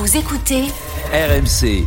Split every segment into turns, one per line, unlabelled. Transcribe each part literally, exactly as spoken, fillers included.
Vous écoutez
R M C.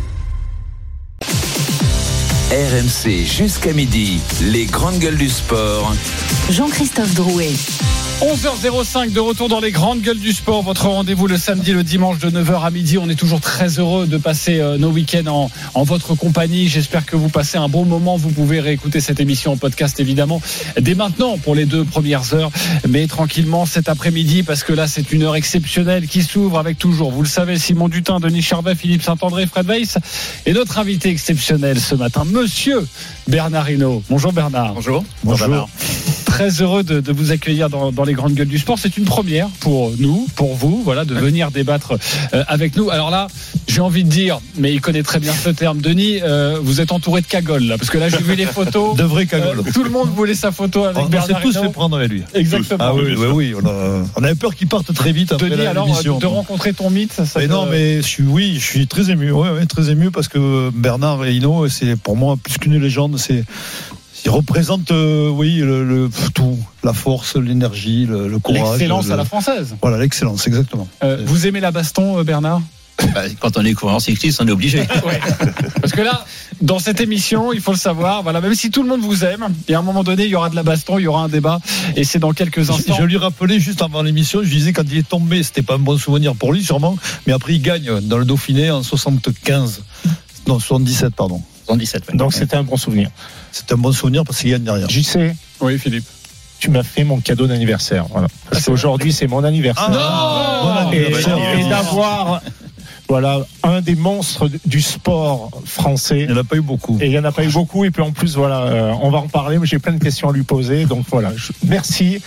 R M C jusqu'à midi, les grandes gueules du sport.
Jean-Christophe Drouet.
onze heures cinq de retour dans les grandes gueules du sport. Votre rendez-vous le samedi, le dimanche de neuf heures à midi. On est toujours très heureux de passer euh, nos week-ends en, en votre compagnie. J'espère que vous passez un bon moment. Vous pouvez réécouter cette émission en podcast évidemment dès maintenant pour les deux premières heures, mais tranquillement cet après-midi parce que là c'est une heure exceptionnelle qui s'ouvre avec toujours, vous le savez, Simon Dutin, Denis Charvet, Philippe Saint-André, Fred Weiss et notre invité exceptionnel ce matin, Monsieur Bernard Hinault. Bonjour Bernard.
Bonjour.
Bonjour. Bonjour. Très heureux de, de vous accueillir dans, dans les grandes gueules du sport. C'est une première pour nous, pour vous, voilà, de venir débattre euh, avec nous. Alors là, j'ai envie de dire, mais il connaît très bien ce terme, Denis, euh, vous êtes entouré de cagoles là, parce que là j'ai vu les photos.
De vraies cagoles.
Euh, tout le monde voulait sa photo avec
on,
Bernard
Hinault. On s'est tous
Hinault.
fait prendre avec lui.
Exactement.
Ah oui, oui, oui. On, a, on avait peur qu'il parte très vite après
Denis,
la
alors,
émission.
de rencontrer ton mythe, ça
mais
te...
non, mais je suis, oui, je suis très ému. Ouais, ouais, très ému parce que Bernard Hinault, c'est pour moi plus qu'une légende. C'est Il représente, euh, oui, le, le, tout, la force, l'énergie, le, le courage.
L'excellence
le,
à la française.
Voilà, l'excellence, exactement.
Euh, vous aimez la baston, Bernard ?
Bah, quand on est coureur cycliste, on est obligé.
Ouais. Parce que là, dans cette émission, il faut le savoir, voilà, même si tout le monde vous aime, et à un moment donné, il y aura de la baston, il y aura un débat, et c'est dans quelques instants.
Je, je lui rappelais juste avant l'émission, je disais quand il est tombé, c'était pas un bon souvenir pour lui sûrement, mais après il gagne dans le Dauphiné en soixante-quinze, non soixante-dix-sept pardon.
soixante-dix-sept, ouais.
Donc c'était un bon souvenir.
C'est un bon souvenir parce qu'il gagne derrière.
J'y sais.
Oui, Philippe.
Tu m'as fait mon cadeau d'anniversaire. Voilà. Parce
ah,
qu'aujourd'hui, c'est mon anniversaire.
Ah, non, bon
et,
anniversaire.
et d'avoir voilà, un des monstres du sport français.
Il n'y en a pas eu beaucoup.
Et il n'y en a pas eu beaucoup. Et puis en plus, voilà, euh, on va en parler. Mais j'ai plein de questions à lui poser. Donc voilà, je, merci.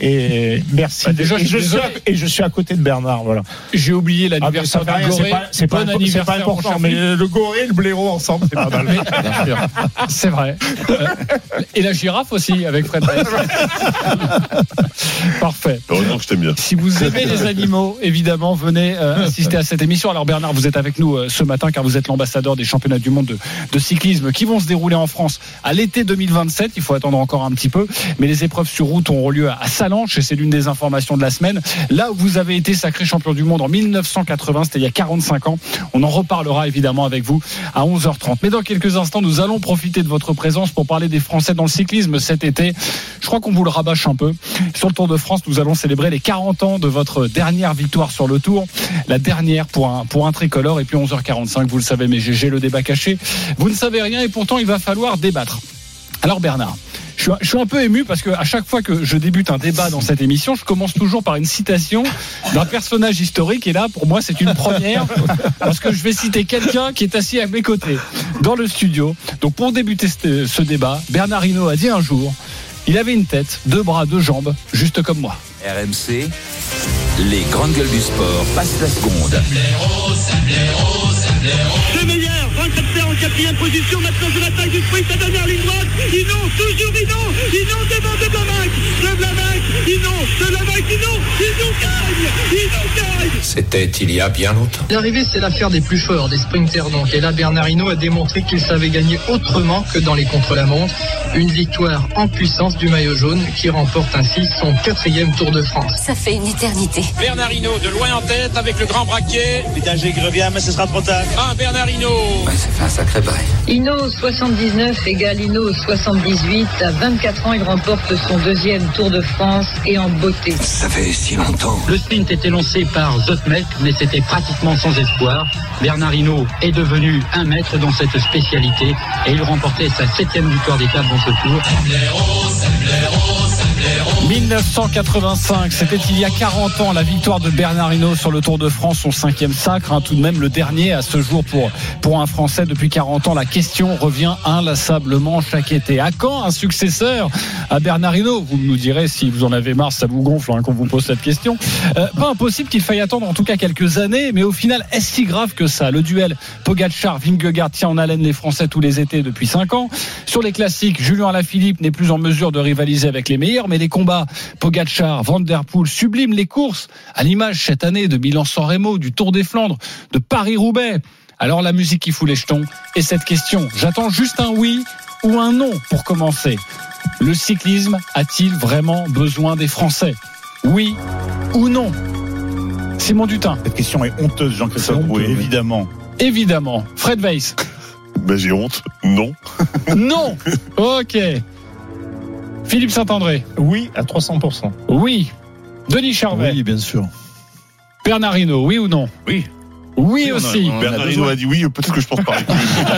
Et merci.
Bah, déjà,
et, je
je
suis à, et je suis à côté de Bernard. Voilà.
J'ai oublié
Ah,
l'anniversaire
ça
de
rien,
Gorée.
c'est pas, c'est pas,
Bon
c'est
anniversaire,
pas important.
mon cher
Mais
Philippe.
le Gorée et le blaireau ensemble, c'est pas mal.
Bien sûr. C'est vrai. Euh, et la girafe aussi, avec Fred Weiss. Parfait.
Heureusement que je t'aime bien.
Si vous aimez les animaux, évidemment, venez euh, assister à cette émission. Alors Bernard, vous êtes avec nous euh, ce matin car vous êtes l'ambassadeur des championnats du monde de, de cyclisme qui vont se dérouler en France à l'été deux mille vingt-sept. Il faut attendre encore un petit peu. Mais les épreuves sur route auront lieu à, à Sallanches et c'est l'une des informations de la semaine. Là où vous avez été sacré champion du monde en mille neuf cent quatre-vingts, c'était il y a quarante-cinq ans. On en reparlera évidemment avec vous à onze heures trente. Mais dans quelques instants, nous allons profiter de votre présence pour parler des Français dans le cyclisme cet été. Je crois qu'on vous le rabâche un peu. Sur le Tour de France, nous allons célébrer les quarante ans de votre dernière victoire sur le Tour. La dernière pour un, pour un tricolore. Et puis onze heures quarante-cinq, vous le savez, mais j'ai le débat caché. Vous ne savez rien et pourtant il va falloir débattre. Alors Bernard, je suis, je suis un peu ému parce que à chaque fois que je débute un débat dans cette émission, je commence toujours par une citation d'un personnage historique et là pour moi c'est une première parce que je vais citer quelqu'un qui est assis à mes côtés dans le studio. Donc pour débuter ce, ce débat, Bernard Hinault a dit un jour, il avait une tête, deux bras, deux jambes, juste comme moi.
R M C, les grandes gueules du sport passent la seconde.
Le meilleur, vingt-quatre en quatrième position, maintenant sur l'attaque du sprint, la dernière ligne droite, Hinault, toujours Hinault, Hinault devant de Blamac, de Blamac, Hinault, de Blamac, Hinault, Hinault gagne, Hinault gagne.
C'était il y a bien longtemps.
L'arrivée, c'est l'affaire des plus forts, des sprinters donc. Et là, Bernard Hinault a démontré qu'il savait gagner autrement que dans les contre-la-montre. Une victoire en puissance du maillot jaune qui remporte ainsi son quatrième Tour de France.
Ça fait une éternité.
Bernard Hinault de loin en tête avec le grand braquet.
Pédagé qui revient, mais ce sera trop tard.
Ah, Bernard Hinault.
Ouais, ça fait un sacré bail.
Hinault soixante-dix-neuf égale Hinault soixante-dix-huit. À vingt-quatre ans, il remporte son deuxième Tour de France et en beauté.
Ça fait si longtemps.
Le sprint était lancé par Zoetmelk, mais c'était pratiquement sans espoir. Bernard Hinault est devenu un maître dans cette spécialité et il remportait sa septième victoire d'étape dans ce Tour.
mille neuf cent quatre-vingt-cinq, c'était il y a quarante ans, la victoire de Bernard Hinault sur le Tour de France, son cinquième sacre, hein, tout de même le dernier à ce jour pour, pour un Français depuis quarante ans. La question revient inlassablement chaque été. À quand un successeur à Bernard Hinault ? Vous nous direz si vous en avez marre, ça vous gonfle hein, qu'on vous pose cette question. Euh, pas impossible qu'il faille attendre en tout cas quelques années, mais au final, est-ce si grave que ça ? Le duel Pogacar-Vingegaard tient en haleine les Français tous les étés depuis cinq ans. Sur les classiques, Julien Alaphilippe n'est plus en mesure de rivaliser avec les meilleurs, mais les combats Pogacar, Van Der Poel subliment les courses, à l'image cette année de Milan-San Remo, du Tour des Flandres, de Paris-Roubaix. Alors la musique qui fout les jetons et cette question, j'attends juste un oui ou un non pour commencer. Le cyclisme a-t-il vraiment besoin des Français ? Oui ou non ? Simon Dutin.
Cette question est honteuse, Jean-Christophe Drouet, évidemment.
Évidemment. Fred Weiss.
Ben, j'ai honte. Non.
Non. Ok. Philippe Saint-André.
Oui, à trois cents pour cent.
Oui. Denis Charvet.
Oui, bien sûr.
Bernard Hinault, oui ou non?
Oui.
Oui, oui
a,
aussi.
on a Bernard Hinault a dit oui, peut-être que je pense pareil.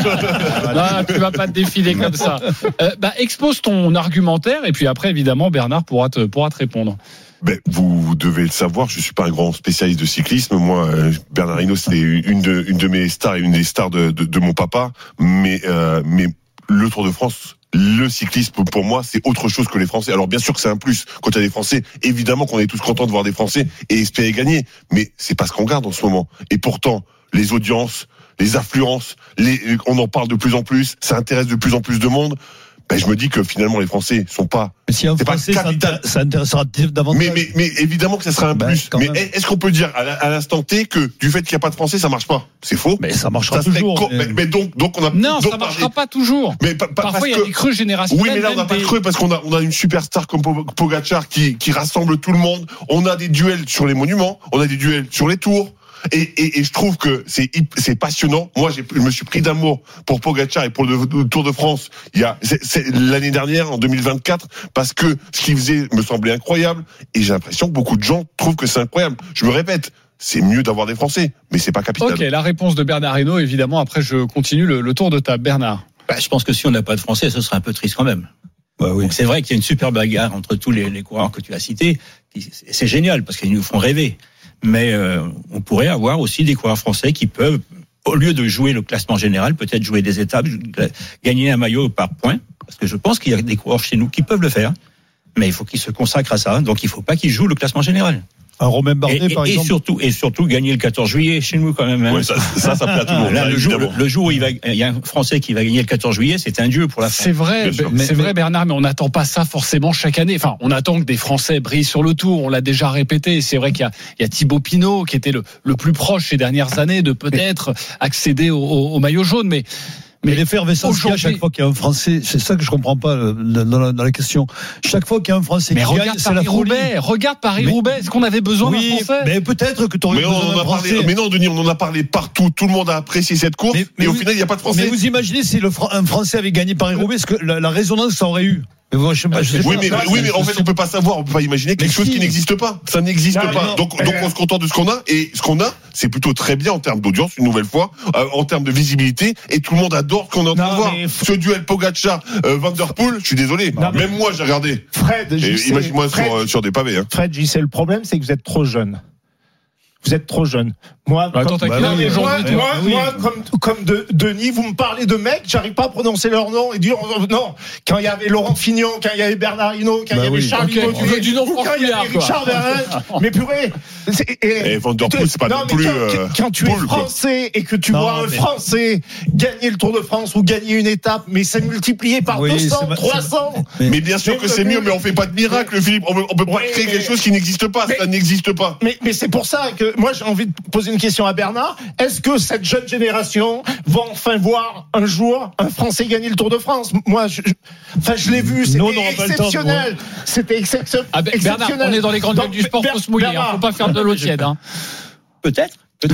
Là, tu vas pas te défiler comme ça. Euh, bah, expose ton argumentaire et puis après, évidemment, Bernard pourra te, pourra te répondre.
Ben, vous, vous devez le savoir, je suis pas un grand spécialiste de cyclisme. Moi, euh, Bernard Hinault, c'était une de, une de mes stars et une des stars de, de, de mon papa. Mais, euh, mais le Tour de France, le cyclisme, pour moi, c'est autre chose que les Français. Alors, bien sûr que c'est un plus. Quand il y a des Français, évidemment qu'on est tous contents de voir des Français et espérer gagner. Mais c'est pas ce qu'on regarde en ce moment. Et pourtant, les audiences, les affluences, les, on en parle de plus en plus, ça intéresse de plus en plus de monde. Ben, je me dis que finalement les Français sont pas.
Mais si un Français, ça, intér- ça intéressera davantage.
Mais, mais, mais évidemment que ça sera un ben, plus. Mais même. Est-ce qu'on peut dire à l'instant T que du fait qu'il n'y a pas de Français, ça marche pas? C'est faux.
Mais ça marchera ça toujours.
Co- mais... mais donc, donc on a.
Non,
donc
ça marchera pas toujours.
Mais pa- pa-
parfois il y a
que...
des creux générationnels.
Oui, mais là on n'a pas de creux parce qu'on a on a une superstar comme Pogacar qui qui rassemble tout le monde. On a des duels sur les monuments, on a des duels sur les tours. Et, et, et je trouve que c'est, c'est passionnant. Moi, j'ai, je me suis pris d'amour pour Pogacar et pour le, le Tour de France. Il y a c'est, c'est l'année dernière, en deux mille vingt-quatre, parce que ce qu'il faisait me semblait incroyable. Et j'ai l'impression que beaucoup de gens trouvent que c'est incroyable. Je me répète, c'est mieux d'avoir des Français, mais c'est pas capital.
Ok, la réponse de Bernard Hinault, évidemment. Après, je continue le, le tour de table. Bernard.
Bah, je pense que si on n'a pas de Français, ce serait un peu triste quand même.
Bah oui.
Donc c'est vrai qu'il y a une super bagarre entre tous les, les coureurs que tu as cités. C'est génial parce qu'ils nous font rêver. Mais euh, on pourrait avoir aussi des coureurs français qui peuvent, au lieu de jouer le classement général, peut-être jouer des étapes, gagner un maillot par points. Parce que je pense qu'il y a des coureurs chez nous qui peuvent le faire. Mais il faut qu'ils se consacrent à ça. Donc il ne faut pas qu'ils jouent le classement général.
Un Romain Bardet,
et,
par
et
exemple.
Surtout, et surtout gagner le quatorze juillet chez nous quand même. Hein.
Ouais, ça, ça, ça plaît à tout le monde.
Là, le, jour, le, le jour où il, va, il y a un Français qui va gagner le quatorze juillet, c'est un dieu pour la France.
C'est vrai,
mais,
c'est
mais,
vrai Bernard, mais on n'attend pas ça forcément chaque année. Enfin, on attend que des Français brillent sur le Tour. On l'a déjà répété. C'est vrai qu'il y a, il y a Thibaut Pinot qui était le, le plus proche ces dernières années de peut-être accéder au, au, au maillot jaune, mais.
Mais l'effervescence qu'il y a chaque fois qu'il y a un Français, c'est ça que je comprends pas dans la, dans la question. Chaque fois qu'il y a un Français
mais
qui gagne, c'est la folie.
Roubaix, regarde Paris-Roubaix. Est-ce qu'on avait besoin
oui,
d'un Français?
Mais peut-être que tu aurais besoin d'un Français.
Parlé, mais non, Denis, on en a parlé partout. Tout le monde a apprécié cette course. Mais, mais et au vous, final, il n'y a pas de Français.
Mais vous imaginez si le, un Français avait gagné Paris-Roubaix, ce que la, la résonance ça aurait eu. Mais moi, je sais pas, je sais
oui,
pas,
mais,
ça,
oui, mais en fait, on peut pas savoir, on peut pas imaginer quelque mais chose si. qui n'existe pas. Ça n'existe non, pas. Non, donc, euh... donc, on se contente de ce qu'on a. Et ce qu'on a, c'est plutôt très bien en termes d'audience, une nouvelle fois, euh, en termes de visibilité. Et tout le monde adore ce qu'on est en train de voir. Ce duel Pogacar, euh, Van Der Poel, je suis désolé. Non, Même mais... moi, j'ai regardé.
Fred,
et imagine-moi sur, euh, sur des pavés. Hein.
Fred, j'y sais, le problème, c'est que vous êtes trop jeune. Vous êtes trop jeune. Moi,
bah, attends,
comme,
bah,
non,
oui,
moi,
moi,
moi,
oui.
moi, comme, comme de, Denis, vous me parlez de mecs, j'arrive pas à prononcer leur nom et dire non. Quand il y avait Laurent Fignon, quand il y avait Bernard Hinault, quand bah il y avait oui. Charles
okay.
Bauduit,
du nom
ou quand il y avait Richard Verrin, mais purée.
Et, et Van Der Poel, c'est pas non, non plus.
Quand,
euh,
quand tu
Poul,
es français
quoi.
et que tu
non,
vois un
mais...
Français gagner le Tour de France ou gagner une étape, mais c'est multiplié par oui, deux cents, trois cents.
Mais, mais bien sûr mais que c'est mieux, mais on fait pas de miracle, Philippe. On peut, on peut pas créer quelque chose qui n'existe pas. Ça n'existe pas.
Mais, mais c'est pour ça que moi j'ai envie de poser une question à Bernard. Est-ce que cette jeune génération va enfin voir un jour un Français gagner le Tour de France? Moi, je, enfin, je l'ai vu, c'était non, non, exceptionnel. C'était excep-
ah ben,
exceptionnel.
Bernard, on est dans les grandes gueules du sport, faut se mouiller. Hein, faut pas faire de l'eau tiède. Hein.
Peut-être. Non.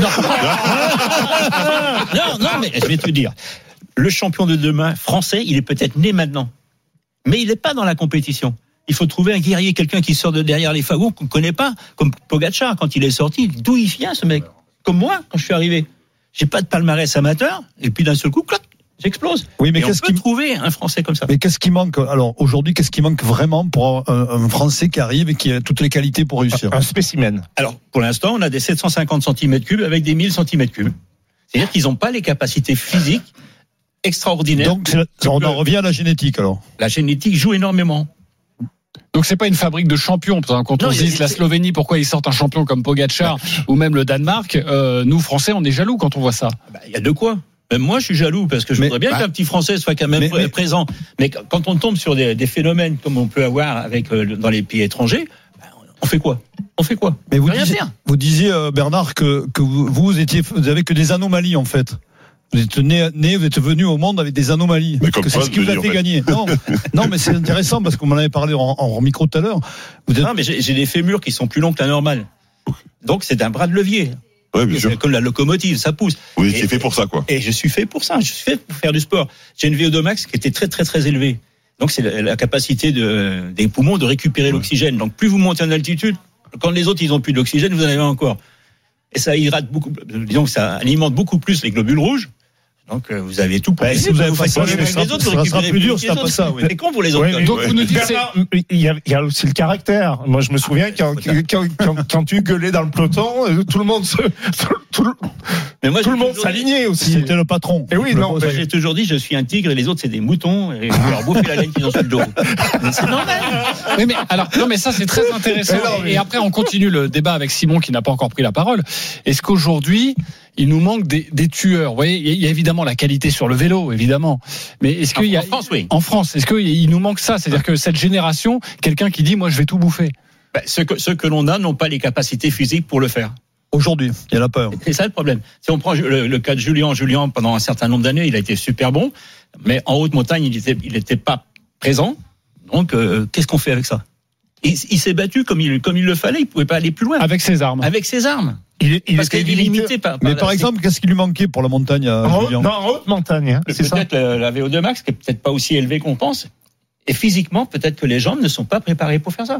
non, non, mais je vais te dire. Le champion de demain français, il est peut-être né maintenant, mais il n'est pas dans la compétition. Il faut trouver un guerrier, quelqu'un qui sort de derrière les fagots qu'on ne connaît pas, comme Pogacar quand il est sorti. D'où il vient ce mec? Comme moi, quand je suis arrivé, j'ai pas de palmarès amateur, et puis d'un seul coup, clac, j'explose.
Oui, mais
et
qu'est-ce
on peut
qui...
trouver un Français comme ça.
Mais qu'est-ce qui manque? Alors aujourd'hui, qu'est-ce qui manque vraiment pour un, un Français qui arrive et qui a toutes les qualités pour réussir?
Un spécimen.
Alors pour l'instant, on a des sept cent cinquante centimètres cubes avec des mille centimètres cubes. C'est-à-dire qu'ils n'ont pas les capacités physiques extraordinaires.
Donc la... on en revient à la génétique alors.
La génétique joue énormément.
Donc c'est pas une fabrique de champions. Quand non, on se dit la Slovénie, pourquoi ils sortent un champion comme Pogacar ou même le Danemark, euh, nous Français, on est jaloux quand on voit ça.
Il bah, y a de quoi. Même moi, je suis jaloux parce que je mais, voudrais bien bah, qu'un petit Français soit quand même mais, mais, présent. Mais quand on tombe sur des, des phénomènes comme on peut avoir avec euh, dans les pays étrangers, bah, on fait quoi? On fait quoi?
Mais vous,
rien
disiez,
faire.
vous disiez euh, Bernard que que vous, vous étiez, vous avez que des anomalies en fait. Vous êtes né, né, vous êtes venu au monde avec des anomalies. Que c'est ce qui vous a fait gagner. Non, non, mais c'est intéressant parce qu'on m'en avait parlé en, en micro tout à l'heure. Vous êtes...
Non, mais j'ai, j'ai des fémurs qui sont plus longs que la normale. Donc c'est un bras de levier.
Ouais, bien sûr.
C'est comme la locomotive, ça pousse.
Vous étiez fait pour ça, quoi.
Et je suis fait pour ça. Je suis fait pour faire du sport. J'ai une V O deux max qui était très très très élevée. Donc c'est la, la capacité de, des poumons de récupérer ouais. l'oxygène. Donc plus vous montez en altitude, quand les autres ils ont plus d'oxygène, vous en avez encore. Et ça hydrate beaucoup. Disons que ça alimente beaucoup plus les globules rouges. Donc euh, vous avez tout pour
bah, si vous avez pas ça, ça, les autres, ça sera plus dur, ça pas ça. Oui.
C'est con pour les autres.
Oui, donc ouais. vous nous dites,
Bernard, il y, a, il y a aussi le caractère. Moi, je me souviens quand, quand, quand, quand tu gueulais dans le peloton, tout le monde se, tout, le, mais moi, tout le monde s'alignait aussi.
C'était le patron.
Et oui, non.
Moi, j'ai toujours dit, je suis un tigre et les autres c'est des moutons et je leur bouffer la laine qu'ils ont sur le dos. Mais c'est normal.
Oui, mais alors non, mais ça c'est très intéressant. Non, mais... Et après, on continue le débat avec Simon qui n'a pas encore pris la parole. Est-ce qu'aujourd'hui il nous manque des, des tueurs? Vous voyez, il y a évidemment la qualité sur le vélo, évidemment. Mais est-ce qu'il y a
en France, oui.
En France, est-ce qu'il nous manque ça? C'est-à-dire que cette génération, quelqu'un qui dit, moi, je vais tout bouffer.
Ben, ceux que ceux que l'on a n'ont pas les capacités physiques pour le faire.
Aujourd'hui, il y en a pas.
C'est ça le problème. Si on prend le, le cas de Julien, Julien pendant un certain nombre d'années, il a été super bon, mais en haute montagne, il était il était pas présent. Donc, euh, qu'est-ce qu'on fait avec ça? Il, il s'est battu comme il comme il le fallait. Il pouvait pas aller plus loin.
Avec ses armes.
Avec ses armes.
Il est, il
Parce qu'il est limité par, par
mais par exemple, qu'est-ce qui lui manquait pour la montagne à
en
Julien?
Non, en haute montagne. Hein,
c'est peut-être ça. La, la V O deux max qui est peut-être pas aussi élevée qu'on pense. Et physiquement, peut-être que les jambes ne sont pas préparées pour faire ça.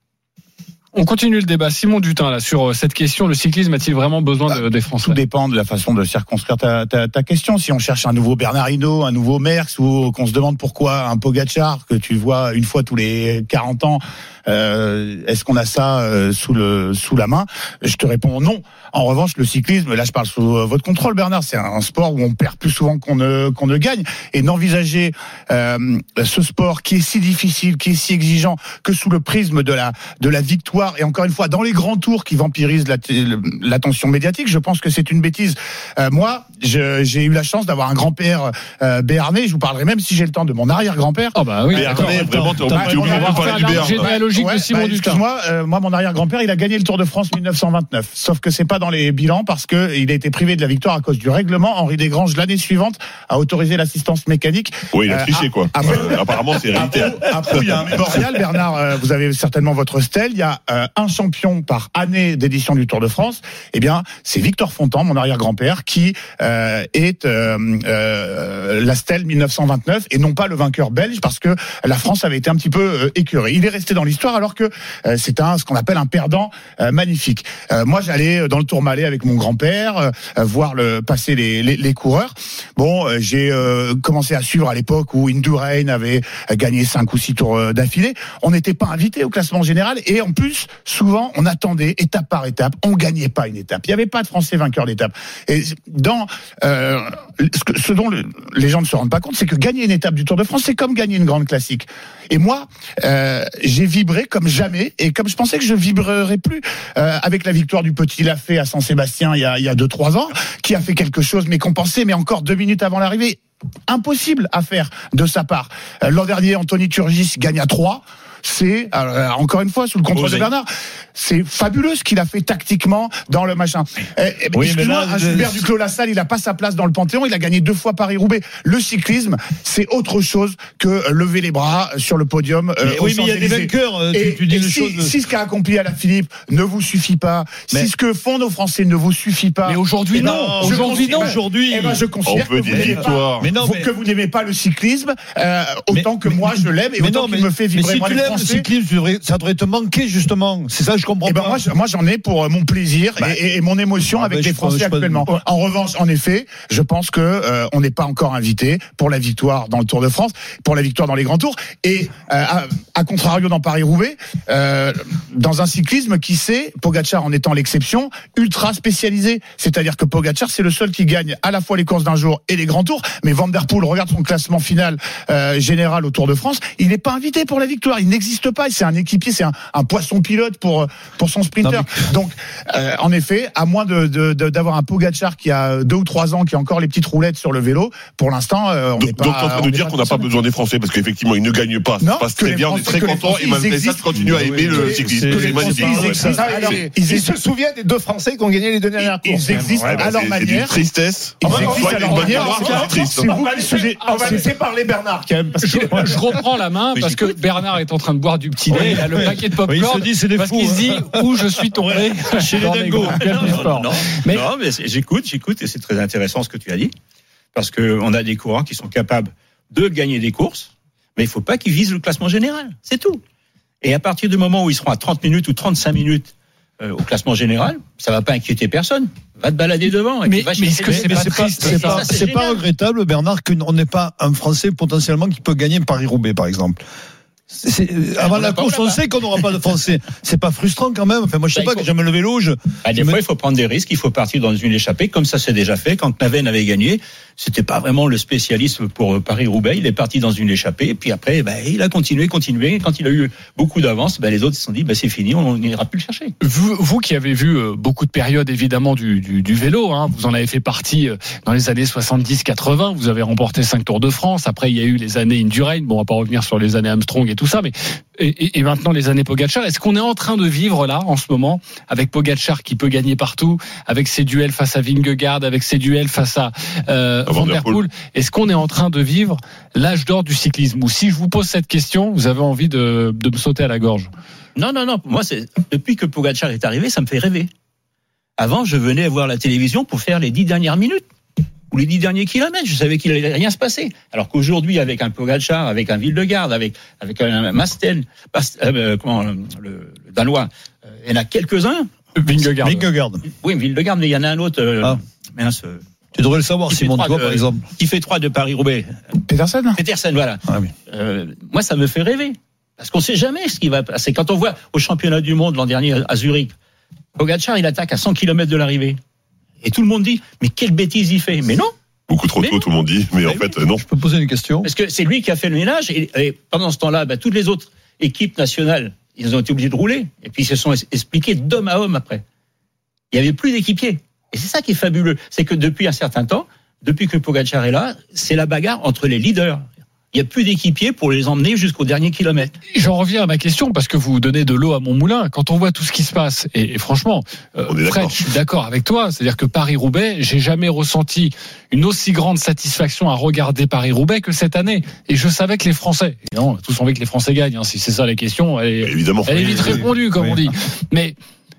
On continue le débat. Simon Dutin, là, sur cette question, le cyclisme a-t-il vraiment besoin de, des Français?
Tout dépend de la façon de circonscrire ta, ta, ta question. Si on cherche un nouveau Bernard Hinault, un nouveau Merckx, ou qu'on se demande pourquoi un Pogacar que tu vois une fois tous les quarante ans, euh, est-ce qu'on a ça euh, sous le sous la main? Je te réponds non. En revanche, le cyclisme, là je parle sous votre contrôle, Bernard, c'est un sport où on perd plus souvent qu'on ne qu'on ne gagne. Et d'envisager euh, ce sport qui est si difficile, qui est si exigeant, que sous le prisme de la de la victoire, et encore une fois dans les grands tours qui vampirisent l'attention médiatique, je pense que c'est une bêtise. Euh, moi, je, j'ai eu la chance d'avoir un grand-père euh, béarnais. Je vous parlerai même si j'ai le temps de mon arrière-grand-père.
Oh bah oui.
Béarnais, vraiment, t'as oublié de parler du Béarn.
Généalogique
ouais,
de Simon
bah,
Dutin.
Excuse-moi, euh, moi mon arrière-grand-père, il a gagné le Tour de France dix-neuf cent vingt-neuf. Sauf que c'est pas dans les bilans parce que il a été privé de la victoire à cause du règlement. Henri Desgranges l'année suivante a autorisé l'assistance mécanique.
Oui, il a triché euh, quoi. Après, euh, apparemment, c'est réalité.
Après, il y a un mémorial, Bernard. Euh, vous avez certainement votre stèle. Il y a euh, un champion par année d'édition du Tour de France. Eh bien, c'est Victor Fontan, mon arrière-grand-père, qui euh, est euh, euh, la stèle dix-neuf cent vingt-neuf et non pas le vainqueur belge, parce que la France avait été un petit peu euh, écœurée. Il est resté dans l'histoire alors que euh, c'est un ce qu'on appelle un perdant euh, magnifique. Euh, moi, j'allais dans le Tourmalet avec mon grand-père euh, voir le passer les, les, les coureurs. Bon, euh, j'ai euh, commencé à suivre à l'époque où Indurain avait gagné cinq ou six tours euh, d'affilée. On n'était pas invité au classement général et en plus, souvent, on attendait étape par étape. On gagnait pas une étape. Il y avait pas de Français vainqueur d'étape. Et dans euh, ce, que, ce dont le, les gens ne se rendent pas compte, c'est que gagner une étape du Tour de France, c'est comme gagner une grande classique. Et moi, euh, j'ai vibré comme jamais, et comme je pensais que je vibrerais plus euh, avec la victoire du Petit Lafay à Saint-Sébastien il y a il y a deux trois ans, qui a fait quelque chose mais compensé, mais encore deux minutes avant l'arrivée, impossible à faire de sa part. Euh, l'an dernier, Anthony Turgis gagne à trois. C'est, euh, encore une fois, sous le contrôle de Bernard, c'est fabuleux ce qu'il a fait tactiquement dans le machin. Eh, eh, oui, excuse-moi, un Gilbert Duclos-Lassalle, il n'a pas sa place dans le Panthéon, il a gagné deux fois Paris-Roubaix. Le cyclisme, c'est autre chose que lever les bras sur le podium.
Euh, mais, oui, mais il y a des vainqueurs, tu, tu dis
et
les
si,
choses.
Si ce qu'a accompli Alaphilippe ne vous suffit pas, mais si ce que font nos Français ne vous suffit pas.
Mais aujourd'hui, non.
non.
Aujourd'hui, non.
Aujourd'hui, eh ben, je considère que vous, pas, mais non, mais... que vous n'aimez pas le cyclisme euh, autant
mais,
que moi je l'aime et autant qu'il me fait vibrer
si
moi les Français.
Ça devrait te manquer justement. C'est ça, je comprends
eh ben
pas.
Moi, moi, j'en ai pour mon plaisir bah, et, et mon émotion ah avec ben, les Français actuellement. Pas... En revanche, en effet, je pense que euh, on n'est pas encore invité pour la victoire dans le Tour de France, pour la victoire dans les grands tours, et euh, à, à contrario dans Paris-Roubaix, euh, dans un cyclisme qui sait, Pogacar en étant l'exception, ultra spécialisé. C'est-à-dire que Pogacar, c'est le seul qui gagne à la fois les courses d'un jour et les grands tours. Mais Van der Poel, regarde son classement final euh, général au Tour de France, il n'est pas invité pour la victoire. Il n'existe pas. C'est un équipier, c'est un, un poisson pilote pour pour son sprinter. Mais... Donc, euh, en effet, à moins de, de, de d'avoir un Pogacar qui a deux ou trois ans, qui a encore les petites roulettes sur le vélo, pour l'instant, euh, on n'est pas.
Donc, tu es en train de dire qu'on n'a pas besoin des Français parce qu'effectivement, ils ne gagnent pas. Ça se passe très bien, on est très contents et malgré ça, tu continues à aimer le cyclisme. C'est magnifique.
Ils se souviennent des deux Français qui ont gagné les deux dernières courses.
Ils existent à leur manière.
C'est une tristesse.
Ils existent à leur manière.
C'est vous qui on va laisser parler Bernard quand même.
Je reprends la main parce que Bernard est en train train de boire du petit lait, il a le paquet de popcorn.
Oui, il se dit, c'est des
parce
fous,
qu'il se dit
hein.
où je suis tombé
chez
dans
les
les
dingos.
grandes gueules du sport.
Non,
Mais,
non, mais j'écoute, j'écoute, et c'est très intéressant ce que tu as dit, parce que on a des coureurs qui sont capables de gagner des courses, mais il faut pas qu'ils visent le classement général, c'est tout. Et à partir du moment où ils seront à trente minutes ou trente-cinq minutes euh, au classement général, ça va pas inquiéter personne. Va te balader devant. Et
mais,
puis va
mais est-ce que c'est
Mais
pas
c'est pas,
triste
c'est
ça
pas,
c'est
c'est pas
génial.
regrettable, Bernard, qu'on n'ait pas un Français potentiellement qui peut gagner Paris-Roubaix, par exemple. C'est, c'est, avant
on
la
l'a pas,
course,
on l'a
on
pas.
sait qu'on n'aura pas de Français. C'est pas frustrant quand même. Enfin, moi, je sais
Bah,
pas,
il faut-
que j'aime le vélo, je.
Bah, des
je
fois,
me-
il faut prendre des risques, il faut partir dans une échappée, comme ça s'est déjà fait. Quand Naven avait gagné, c'était pas vraiment le spécialiste pour Paris-Roubaix. Il est parti dans une échappée, et puis après, bah, il a continué, continué. Quand il a eu beaucoup d'avance, bah, les autres se sont dit, bah, c'est fini, on n'ira plus le chercher.
Vous, vous qui avez vu euh, beaucoup de périodes évidemment du, du, du vélo, hein, vous en avez fait partie euh, dans les années soixante-dix quatre-vingts, vous avez remporté cinq Tours de France, après il y a eu les années Indurain, bon on va pas revenir sur les années Armstrong et tout ça, mais et, et, et maintenant les années Pogacar, est-ce qu'on est en train de vivre là en ce moment avec Pogacar qui peut gagner partout, avec ses duels face à Vingegaard, avec ses duels face à euh,
À Van
Van
der
der
Poel.
Poel, est-ce qu'on est en train de vivre l'âge d'or du cyclisme, ou si je vous pose cette question, vous avez envie de, de me sauter à la gorge?
Non, non, non. Moi, c'est depuis que Pogacar est arrivé, ça me fait rêver. Avant, je venais voir la télévision pour faire les dix dernières minutes ou les dix derniers kilomètres. Je savais qu'il allait rien se passer. Alors qu'aujourd'hui, avec un Pogacar, avec un Vingegaard, avec avec un Mastel, Bast- euh, comment le, le Danois, euh, il y en a quelques-uns.
Vingegaard.
Vingegaard.
Oui, Vingegaard, mais il y en a un autre. Euh,
Ah.
mince, euh,
Tu devrais le savoir,
qui fait
Simon,
trois
toi,
de-
par exemple.
Qui fait trois de Paris-Roubaix.
Peterson.
Peterson, voilà.
Ah oui.
Euh, moi, ça me fait rêver. Parce qu'on sait jamais ce qui va passer. Quand on voit au championnat du monde l'an dernier à Zurich, Pogacar, il attaque à cent kilomètres de l'arrivée. Et tout le monde dit, mais quelle bêtise il fait. Mais non,
Beaucoup trop
Mais
tôt, tout le monde dit, mais en
oui.
fait, euh, non.
Je peux poser une question?
parce que c'est lui qui a fait le ménage. Et, et pendant ce temps-là, bah, toutes les autres équipes nationales, ils ont été obligés de rouler. Et puis ils se sont es- expliqués d'homme à homme après. Il n'y avait plus d'équipiers. Et c'est ça qui est fabuleux. C'est que depuis un certain temps, depuis que Pogacar est là, c'est la bagarre entre les leaders. Il n'y a plus d'équipiers pour les emmener jusqu'au dernier kilomètre.
J'en reviens à ma question parce que vous donnez de l'eau à mon moulin. Quand on voit tout ce qui se passe, et, et franchement, euh,
On est
Fred,
d'accord.
je suis d'accord avec toi. C'est-à-dire que Paris-Roubaix, j'ai jamais ressenti une aussi grande satisfaction à regarder Paris-Roubaix que cette année. Et je savais que les Français, et non, on a tous envie que les Français gagnent. Hein, si c'est ça la question, elle est,
Évidemment.
elle est vite
Oui,
répondue, comme
oui.
on dit. Mais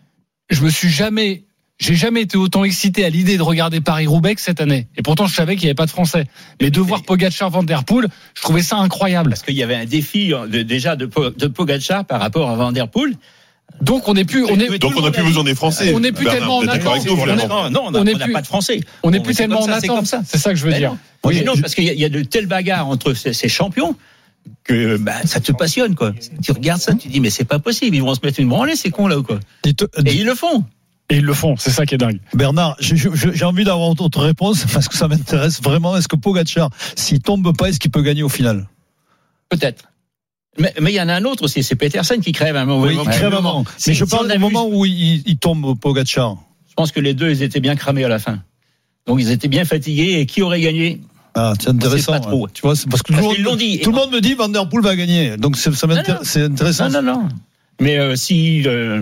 je me suis jamais J'ai jamais été autant excité à l'idée de regarder Paris-Roubaix que cette année. Et pourtant, je savais qu'il n'y avait pas de Français. Mais de voir Pogacar, Van der Poel, je trouvais ça incroyable.
Parce qu'il y avait un défi de, déjà de, de Pogacar par rapport à Van der Poel.
Donc on n'est plus, on est,
Donc on n'a plus besoin des Français.
On n'est plus
Bernard,
tellement en
vous êtes d'accord
attente.
avec nous, finalement.
Non, non, on
On
n'a
est plus-
pas de Français.
on n'est
Bon,
plus
c'est
tellement
comme
en
ça, c'est comme
attente.
ça.
C'est ça que je veux
Mais
dire.
non,
Oui,
Mais non,
je-
parce qu'il y, a- il y a de telles bagarres entre ces, ces champions que bah, ça te passionne, quoi. Tu regardes ça, tu dis mais c'est pas possible, ils vont se mettre une branlée, ces cons là ou quoi.
Dites-
Et ils le font.
Et ils le font, c'est ça qui est dingue.
Bernard, j'ai- j'ai j'ai envie d'avoir votre réponse parce que ça m'intéresse vraiment. Est-ce que Pogacar, s'il tombe pas, est-ce qu'il peut gagner au final?
Peut-être. Mais mais il y en a un autre aussi, c'est Peterson qui crève à un mauvais
Oui,
moment.
il crève un moment. Mais je
Si
parle
on a
du
vu-
moment où il, il tombe, Pogacar.
Je pense que les deux, ils étaient bien cramés à la fin. Donc ils étaient bien fatigués. Et qui aurait gagné?
Ah, c'est intéressant.
pas trop.
hein. Tu vois, c'est parce que
Parce
tout, le
qu'ils l'ont
monde,
dit.
tout le monde me dit Van der Poel va gagner. Donc c'est- ça m'intér-
Non, non.
c'est intéressant.
Non, non, non. Mais euh, si euh,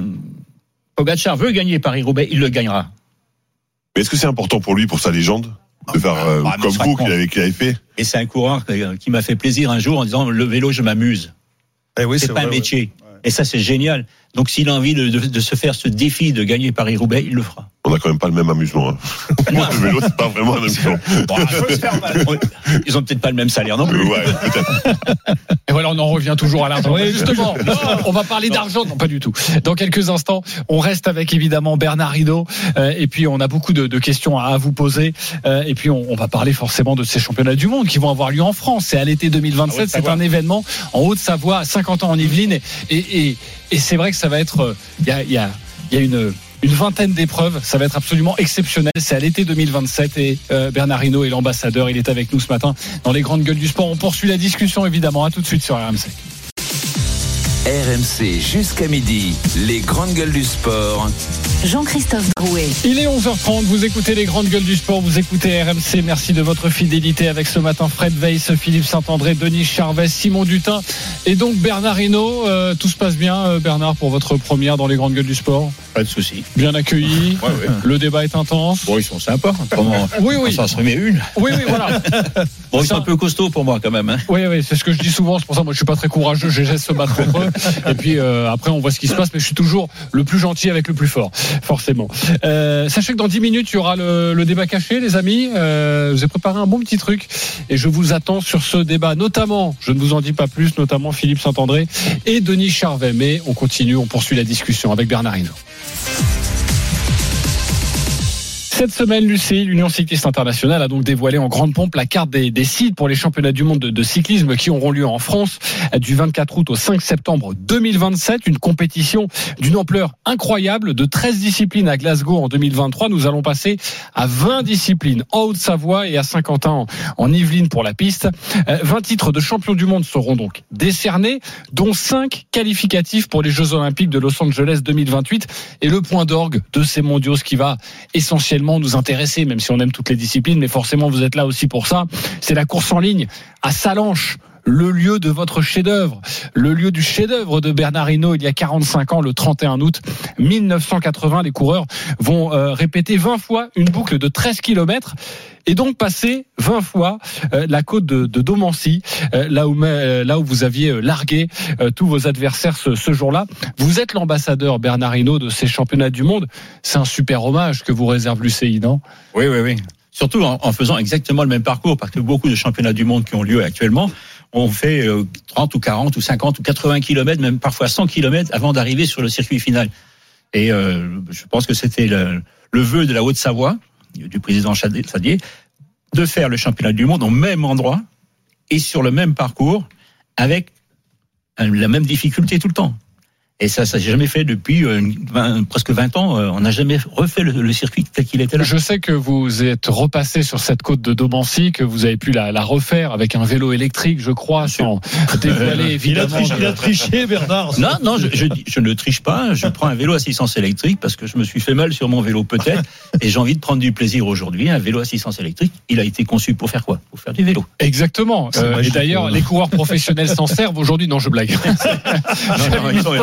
Pogacar veut gagner Paris-Roubaix, il le gagnera.
Mais est-ce que c'est important pour lui, pour sa légende, de faire euh,
Ah, mais
comme
je
vous
raconte.
qu'il avait, qu'il avait fait?
Et c'est un coureur euh, qui m'a fait plaisir un jour en disant le vélo, je m'amuse.
Eh oui,
c'est pas
vrai,
un métier.
ouais.
Et ça, c'est génial. Donc, s'il a envie de, de, de se faire ce défi de gagner Paris-Roubaix, il le fera.
On n'a quand même pas le même amusement. Hein. Le vélo, c'est pas vraiment un amusement.
Bon, faut se faire mal. Ils ont peut-être pas le même salaire non plus.
Ouais, peut-être.
Et voilà, on en revient toujours à l'argent.
Oui,
Justement, on va parler d'argent. Non, pas du tout. Dans quelques instants, on reste avec évidemment Bernard Hinault. Euh, et puis, on a beaucoup de, de questions à, à vous poser. Euh, et puis, on, on va parler forcément de ces championnats du monde qui vont avoir lieu en France. C'est à l'été deux mille vingt-sept. C'est un événement en Haute-Savoie, à cinquante ans en Yvelines. Et, et, et, et c'est vrai que ça va être. Il y a, y a, y a une. Une vingtaine d'épreuves, ça va être absolument exceptionnel. C'est à l'été deux mille vingt-sept et euh, Bernard Hinault est l'ambassadeur. Il est avec nous ce matin dans les grandes gueules du sport. On poursuit la discussion évidemment. À tout de suite sur R M C.
R M C jusqu'à midi, les grandes gueules du sport.
Jean-Christophe Drouet.
Il est onze heures trente, vous écoutez les grandes gueules du sport, vous écoutez R M C, merci de votre fidélité avec ce matin Fred Weiss, Philippe Saint-André, Denis Charvet, Simon Dutin et donc Bernard Hinault. Euh, tout se passe bien euh, Bernard pour votre première dans les grandes gueules du sport?
Pas de souci.
Bien accueilli.
Ouais, ouais.
Le débat est intense.
Bon, ils sont sympas. Comment
oui, oui.
Ça se remet une.
Oui, oui, voilà.
Bon, ils sont un peu costauds pour moi quand même. Hein.
Oui, oui, c'est ce que je dis souvent. C'est pour ça, moi, je suis pas très courageux. Je laisse se battre contre eux. Et puis euh, après, on voit ce qui se passe. Mais je suis toujours le plus gentil avec le plus fort, forcément. Euh, sachez que dans dix minutes, il y aura le, le débat caché, les amis. Euh, je vous ai préparé un bon petit truc et je vous attends sur ce débat, notamment. Je ne vous en dis pas plus, notamment Philippe Saint-André et Denis Charvet. Mais on continue, on poursuit la discussion avec Bernard Hinault. Cette semaine, l'U C I, l'Union cycliste internationale, a donc dévoilé en grande pompe la carte des, des sites pour les championnats du monde de, de cyclisme qui auront lieu en France du vingt-quatre août au cinq septembre deux mille vingt-sept. Une compétition d'une ampleur incroyable de treize disciplines à Glasgow en deux mille vingt-trois. Nous allons passer à vingt disciplines en Haute-Savoie et à Saint-Quentin en, en Yvelines pour la piste. vingt titres de champion du monde seront donc décernés, dont cinq qualificatifs pour les Jeux Olympiques de Los Angeles deux mille vingt-huit. Et le point d'orgue de ces mondiaux, ce qui va essentiellement nous intéresser, même si on aime toutes les disciplines, mais forcément vous êtes là aussi pour ça, c'est la course en ligne à Sallanches, le lieu de votre chef-d'œuvre, le lieu du chef-d'œuvre de Bernard Hinault il y a quarante-cinq ans, le trente et un août mille neuf cent quatre-vingts. Les coureurs vont euh, répéter vingt fois une boucle de treize kilomètres et donc passer vingt fois euh, la côte de, de Domancy, euh, là où euh, là où vous aviez largué euh, tous vos adversaires ce, ce jour-là. Vous êtes l'ambassadeur, Bernard Hinault, de ces championnats du monde. C'est un super hommage que vous réserve l'U C I, non ?
Oui, oui, oui. Surtout en, en faisant exactement le même parcours, parce que beaucoup de championnats du monde qui ont lieu actuellement, on fait trente ou quarante ou cinquante ou quatre-vingts kilomètres, même parfois cent kilomètres avant d'arriver sur le circuit final. Et euh, je pense que c'était le, le vœu de la Haute-Savoie, du président Sadier, de faire le championnat du monde au même endroit et sur le même parcours avec la même difficulté tout le temps. Et ça, ça s'est jamais fait depuis euh, vingt, presque vingt ans. Euh, on n'a jamais refait le, le circuit tel qu'il était là.
Je sais que vous êtes repassé sur cette côte de Domancy, que vous avez pu la, la refaire avec un vélo électrique, je crois, sans dévoiler évidemment.
Il a triché, il a triché Bernard.
Non, non, je, je, je ne triche pas. Je prends un vélo assistance électrique parce que je me suis fait mal sur mon vélo peut-être, et j'ai envie de prendre du plaisir aujourd'hui. Un vélo assistance électrique, il a été conçu pour faire quoi ? Pour faire du vélo.
Exactement. Euh, et d'ailleurs, les coureurs professionnels s'en servent aujourd'hui. Non, je blague.
non, non, ils sont...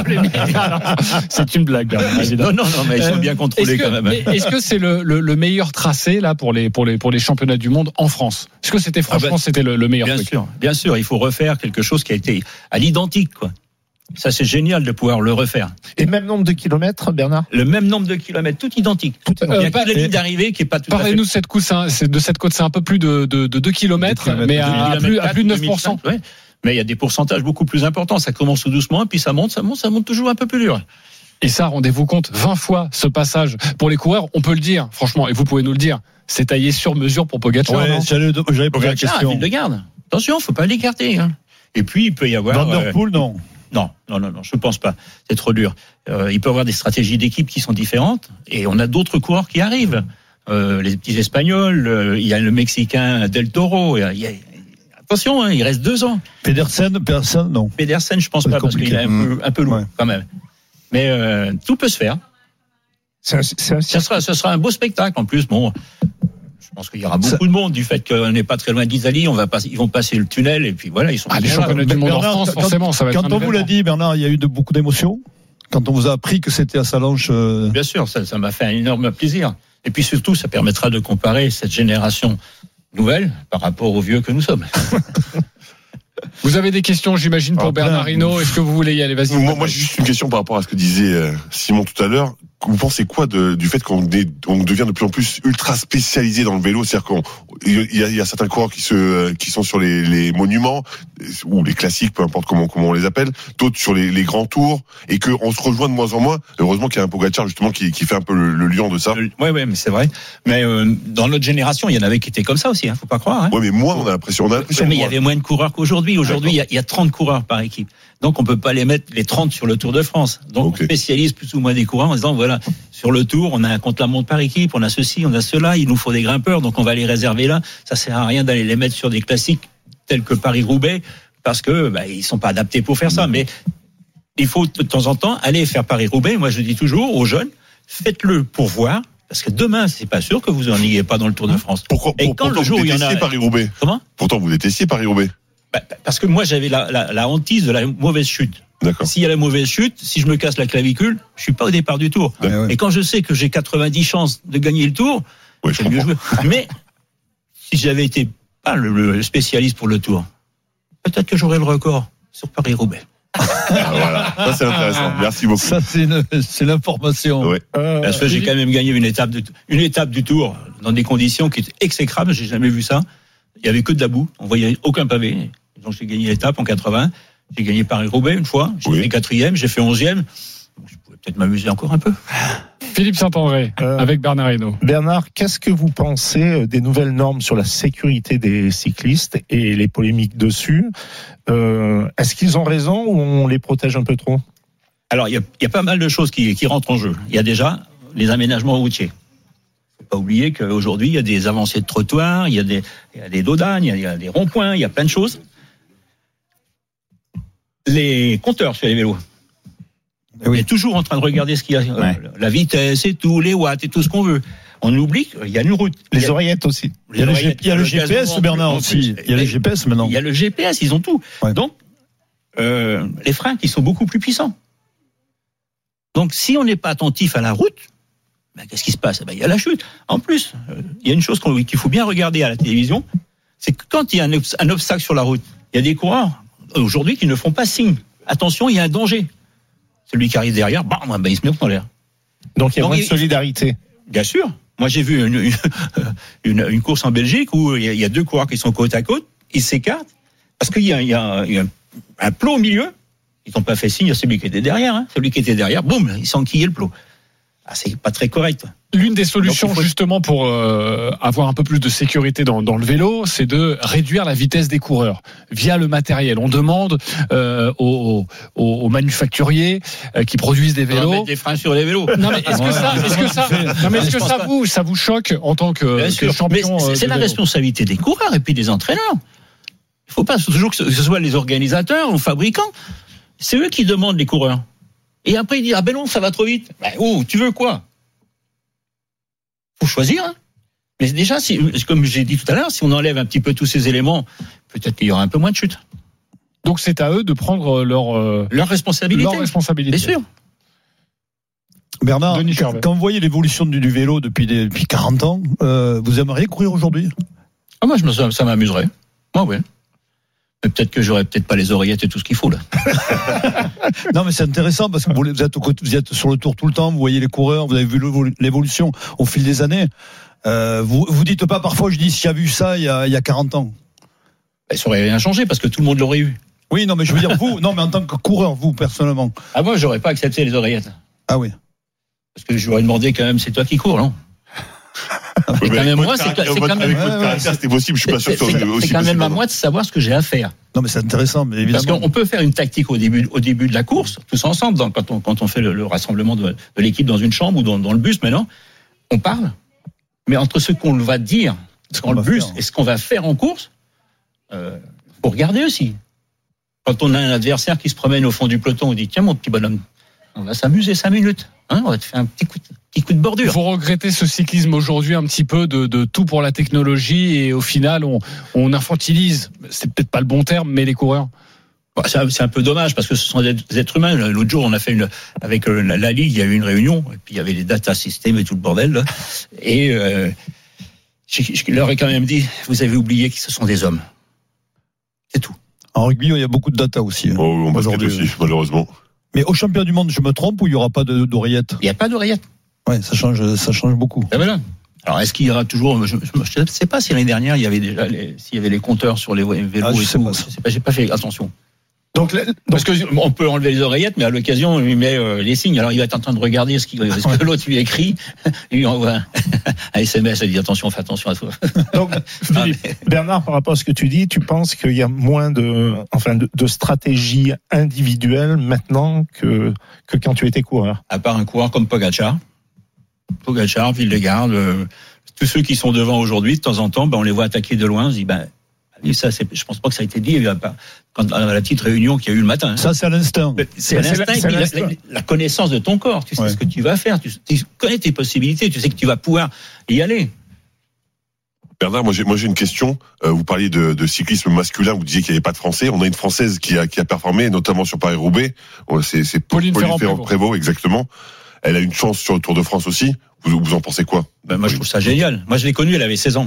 C'est une blague.
Non, non, non, mais ils sont bien contrôlés
que,
quand même.
Est-ce que c'est le, le, le meilleur tracé là pour les pour les pour les championnats du monde en France ? Est-ce que c'était franchement ah ben, c'était le, le meilleur
bien
truc ?
sûr, bien sûr, il faut refaire quelque chose qui a été à l'identique, quoi. Ça, c'est génial de pouvoir le refaire.
Et même nombre de kilomètres, Bernard ?
Le même nombre de kilomètres, tout identique. Tout
euh,
il y a pas, que la ligne d'arrivée qui est pas tout à fait.
Parlez-nous de cette côte, c'est de cette côte, c'est un peu plus de de, de deux kilomètres, mais à, à plus à plus de neuf pour cent.
Ouais. Mais il y a des pourcentages beaucoup plus importants. Ça commence tout doucement, puis ça monte, ça monte, ça monte toujours un peu plus dur.
Et ça, rendez-vous compte, vingt fois ce passage pour les coureurs, on peut le dire, franchement, et vous pouvez nous le dire, c'est taillé sur mesure pour Pogacar.
Ouais, j'allais, j'avais posé la question.
Ville de Garde. Attention, faut pas l'écarter. Hein. Et puis il peut y avoir.
Van der Poel, euh, non.
Non, non, non, non, je pense pas. C'est trop dur. Euh, il peut y avoir des stratégies d'équipe qui sont différentes, et on a d'autres coureurs qui arrivent. Euh, les petits Espagnols, euh, il y a le Mexicain Del Toro. Il y a, il y a, attention, hein, il reste deux ans.
Pedersen, Pedersen, non.
Pedersen, je pense pas, parce qu'il est un peu, un peu lourd, ouais. Quand même. Mais euh, tout peut se faire. C'est un, c'est un... Ça sera, ce sera un beau spectacle en plus. Bon, je pense qu'il y aura beaucoup ça... de monde du fait qu'on n'est pas très loin d'Italie. On va passer, ils vont passer le tunnel et puis voilà, ils sont.
Ah, les championnats du monde en France, quand, forcément, ça va être.
Quand on vous l'a dit, Bernard, il y a eu de, beaucoup d'émotions. Quand on vous a appris que c'était à Sallanches. Euh...
Bien sûr, ça, ça m'a fait un énorme plaisir. Et puis surtout, ça permettra de comparer cette génération nouvelle par rapport aux vieux que nous sommes.
Vous avez des questions, j'imagine, pour ah, Bernard Hinault. Est-ce que vous voulez y aller ? Vas-y.
Moi, moi, j'ai juste une question par rapport à ce que disait euh, Simon tout à l'heure. Vous pensez quoi de, du fait qu'on est, on devient de plus en plus ultra spécialisé dans le vélo, c'est-à-dire qu'on il y a, il y a certains coureurs qui se qui sont sur les, les monuments ou les classiques, peu importe comment comment on les appelle, d'autres sur les, les grands tours, et que on se rejoint de moins en moins. Heureusement qu'il y a un Pogacar justement qui, qui fait un peu le, le lion de ça.
Ouais, ouais, mais c'est vrai. Mais euh, dans notre génération, il y en avait qui étaient comme ça aussi. Hein, faut pas croire. Hein.
Ouais, mais moi, on a l'impression, on a l'impression.
Mais il y avait moins de coureurs qu'aujourd'hui. Aujourd'hui, il y, a, il y a trente coureurs par équipe. Donc on peut pas les mettre les trente sur le Tour de France. Donc okay. On spécialise plus ou moins des coureurs en disant voilà, sur le Tour, on a un contre-la-montre par équipe, on a ceci, on a cela, il nous faut des grimpeurs, donc on va les réserver là. Ça sert à rien d'aller les mettre sur des classiques tels que Paris-Roubaix parce que bah, ils sont pas adaptés pour faire ça. Mais il faut de temps en temps aller faire Paris-Roubaix. Moi je dis toujours aux jeunes, faites-le pour voir. Parce que demain, c'est pas sûr que vous en ayez pas dans le Tour de France.
Pourquoi,
Et
pour,
quand le jour où il y en a
Paris-Roubaix.
Comment ?
Pourtant vous détestiez Paris-Roubaix.
Bah, parce que moi j'avais la, la, la hantise de la mauvaise chute.
D'accord.
S'il y a la mauvaise chute, si je me casse la clavicule, je suis pas au départ du tour.
D'accord.
Et quand je sais que j'ai quatre-vingt-dix chances de gagner le tour,
oui,
c'est mieux jouer. Mais si j'avais été pas le, le spécialiste pour le tour, peut-être que j'aurais le record sur Paris-Roubaix.
Ah, voilà, ça c'est intéressant. Merci beaucoup.
Ça c'est, une, c'est l'information.
Ouais.
Euh, Parce que j'ai quand même gagné une étape, de, une étape du Tour dans des conditions qui étaient exécrables. J'ai jamais vu ça. Il y avait que de la boue. On voyait aucun pavé. Donc j'ai gagné l'étape en quatre-vingts. J'ai gagné Paris-Roubaix une fois. J'ai
oui.
fait quatrième. J'ai fait onzième. Donc, je pouvais peut-être m'amuser encore un peu.
Philippe Saint-André, euh, avec Bernard Hinault.
Bernard, qu'est-ce que vous pensez des nouvelles normes sur la sécurité des cyclistes et les polémiques dessus? euh, Est-ce qu'ils ont raison ou on les protège un peu trop?
Alors, il y a, y a pas mal de choses qui, qui rentrent en jeu. Il y a déjà les aménagements routiers. Il ne faut pas oublier qu'aujourd'hui, il y a des avancées de trottoirs, il y a des, il y a des dodanes, il y a, il y a des ronds-points, il y a plein de choses. Les compteurs sur les vélos. Oui. On est toujours en train de regarder ce qu'il y a, ouais. La vitesse et tout, les watts et tout ce qu'on veut. On oublie qu'il y a une route.
Les oreillettes aussi.
Il y a le, G- il y a le G P S, Bernard, aussi. Il y a le G P S maintenant.
Il y a le G P S, ils ont tout. Ouais. Donc, euh, les freins qui sont beaucoup plus puissants. Donc, si on n'est pas attentif à la route, ben, qu'est-ce qui se passe? Ben, il y a la chute. En plus, euh, il y a une chose qu'on, qu'il faut bien regarder à la télévision, c'est que quand il y a un, un obstacle sur la route, il y a des coureurs aujourd'hui qui ne font pas signe. Attention, il y a un danger. Celui qui arrive derrière, bam, ben, il se met dans l'air.
Donc il y a moins de solidarité.
Bien sûr. Moi, j'ai vu une, une, une, une course en Belgique où il y, a, il y a deux coureurs qui sont côte à côte, ils s'écartent parce qu'il y a, il y a, il y a un, un plot au milieu. Ils n'ont pas fait signe à celui qui était derrière. Hein. Celui qui était derrière, boum, il s'est enquillé le plot. Ah, c'est pas très correct.
L'une des solutions faut... justement pour euh, avoir un peu plus de sécurité dans, dans le vélo, c'est de réduire la vitesse des coureurs via le matériel. On demande euh, aux, aux, aux manufacturiers euh, qui produisent des vélos.
On va mettre des freins sur les vélos.
Non mais est-ce que ça, est-ce que ça, non mais est-ce que ça vous, ça vous choque en tant que, que champion?
Mais c'est, c'est la vélo. Responsabilité des coureurs et puis des entraîneurs. Il faut pas toujours que ce soit les organisateurs ou fabricants. C'est eux qui demandent les coureurs. Et après, il dit, ah ben non, ça va trop vite. Ben, oh, tu veux quoi? Faut choisir, hein. Mais déjà, si, comme j'ai dit tout à l'heure, si on enlève un petit peu tous ces éléments, peut-être qu'il y aura un peu moins de chutes.
Donc c'est à eux de prendre leur, euh,
leur responsabilité.
Leur responsabilité.
Bien sûr.
Bernard, quand vous voyez l'évolution du, du vélo depuis, des, depuis quarante ans, euh, vous aimeriez courir aujourd'hui?
Ah, moi, je me, ça m'amuserait. Moi, oui. Mais peut-être que j'aurais peut-être pas les oreillettes et tout ce qu'il faut là.
Non mais c'est intéressant parce que vous êtes, vous êtes sur le tour tout le temps, vous voyez les coureurs, vous avez vu l'évolution au fil des années. Euh, vous vous dites pas parfois, je dis si j'ai vu ça il y a, il y a quarante ans.
Ben, ça aurait rien changé parce que tout le monde l'aurait eu.
Oui non mais je veux dire vous, non mais en tant que coureur vous personnellement.
Ah moi j'aurais pas accepté les oreillettes.
Ah oui.
Parce que je lui aurais demandé quand même c'est toi qui cours non? C'est quand même moi, c'est, c'est quand même.
Avec votre caractère, c'était possible. Je suis pas sûr que
c'est, c'est, c'est quand même à moi de savoir ce que j'ai à faire.
Non, mais c'est intéressant, mais évidemment.
Parce qu'on peut faire une tactique au début, au début de la course, tous ensemble, dans, quand on, quand on fait le, le rassemblement de, de l'équipe dans une chambre ou dans, dans le bus. Maintenant, on parle. Mais entre ce qu'on va dire dans le bus faire. Et ce qu'on va faire en course, euh, faut regarder aussi. Quand on a un adversaire qui se promène au fond du peloton, on dit tiens mon petit bonhomme, on va s'amuser cinq minutes. Hein, on va te faire un petit coup, de, petit coup de bordure.
Vous regrettez ce cyclisme aujourd'hui un petit peu de, de tout pour la technologie et au final on, on infantilise, c'est peut-être pas le bon terme, mais les coureurs.
Bah, c'est, un, c'est un peu dommage parce que ce sont des êtres humains. L'autre jour, on a fait une avec la, la Ligue, il y a eu une réunion et puis il y avait les data systems et tout le bordel. Là. Et euh, je, je leur ai quand même dit, vous avez oublié que ce sont des hommes. C'est tout.
En rugby, il y a beaucoup de data aussi. Hein,
oh, on basket aussi, malheureusement.
Mais au championnat du monde, je me trompe ou il n'y aura pas de, d'oreillettes?
Il n'y a pas d'oreillettes.
Ouais, ça change, ça change beaucoup.
Ah, voilà. Alors, est-ce qu'il y aura toujours, je ne sais pas si l'année dernière, il y avait déjà les, s'il y avait les compteurs sur les vélos ah, et tout. Pas. Je sais pas, j'ai pas fait attention. Donc, donc, parce que on peut enlever les oreillettes, mais à l'occasion, on lui met euh, les signes. Alors, il va être en train de regarder ce, qui, ce que l'autre lui écrit. Il lui envoie un, un S M S, il dit attention, fais attention à toi.
Donc, Philippe, Bernard, par rapport à ce que tu dis, tu penses qu'il y a moins de, enfin, de, de stratégie individuelle maintenant que, que quand tu étais coureur?
À part un coureur comme Pogacar. Pogacar, Vingegaard, euh, tous ceux qui sont devant aujourd'hui, de temps en temps, ben, on les voit attaquer de loin, on se dit, ben, et ça, c'est, je pense pas que ça a été dit quand, à la petite réunion qu'il y a eu le matin. Hein.
Ça, c'est à l'instinct.
C'est à l'instinct. C'est la, la, la connaissance de ton corps. Tu sais ouais. ce que tu vas faire. Tu, tu connais tes possibilités. Tu sais que tu vas pouvoir y aller.
Bernard, moi j'ai, moi j'ai une question. Euh, vous parliez de, de cyclisme masculin, vous disiez qu'il n'y avait pas de Français. On a une Française qui a, qui a performé, notamment sur Paris-Roubaix. C'est, c'est
Pauline, Pauline Ferrand-Prévôt,
exactement. Elle a une chance sur le Tour de France aussi. Vous, vous en pensez quoi?
Ben, moi, je trouve ça génial. Moi, je l'ai connue, elle avait seize ans.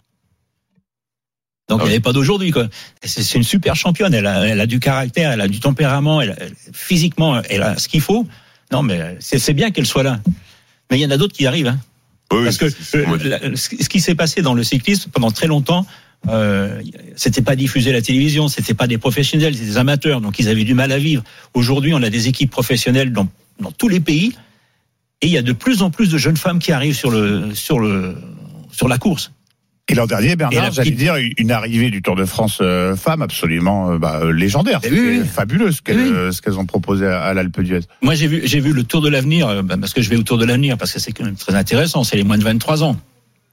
Donc, ah oui. Elle n'est pas d'aujourd'hui, quoi. C'est, c'est une super championne. Elle a, elle a du caractère, elle a du tempérament, elle a, physiquement, elle a ce qu'il faut. Non, mais c'est, c'est bien qu'elle soit là. Mais il y en a d'autres qui arrivent, hein.
Oui,
Parce que
c'est, c'est,
euh, la, ce qui s'est passé dans le cyclisme pendant très longtemps, euh, c'était pas diffusé à la télévision, c'était pas des professionnels, c'était des amateurs, donc ils avaient du mal à vivre. Aujourd'hui, on a des équipes professionnelles dans, dans tous les pays, et il y a de plus en plus de jeunes femmes qui arrivent sur le sur le sur la course.
Et l'an dernier, Bernard, j'allais dire une arrivée du Tour de France euh, femme absolument euh, bah, légendaire. C'est oui, oui. fabuleux ce qu'elles, oui. euh, ce qu'elles ont proposé à, à l'Alpe d'Huez.
Moi, j'ai vu, j'ai vu le Tour de l'avenir, euh, bah, parce que je vais au Tour de l'avenir, parce que c'est quand même très intéressant. C'est les moins de vingt-trois ans.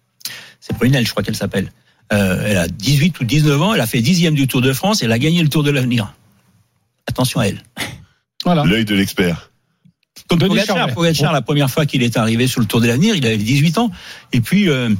C'est Brunel, je crois qu'elle s'appelle. Euh, elle a dix-huit ou dix-neuf ans, elle a fait dixième du Tour de France, et elle a gagné le Tour de l'avenir. Attention à elle.
Voilà. L'œil de l'expert.
Comme Pogacar, Pogacar, la première fois qu'il est arrivé sur le Tour de l'avenir, il avait dix-huit ans, et puis... Euh,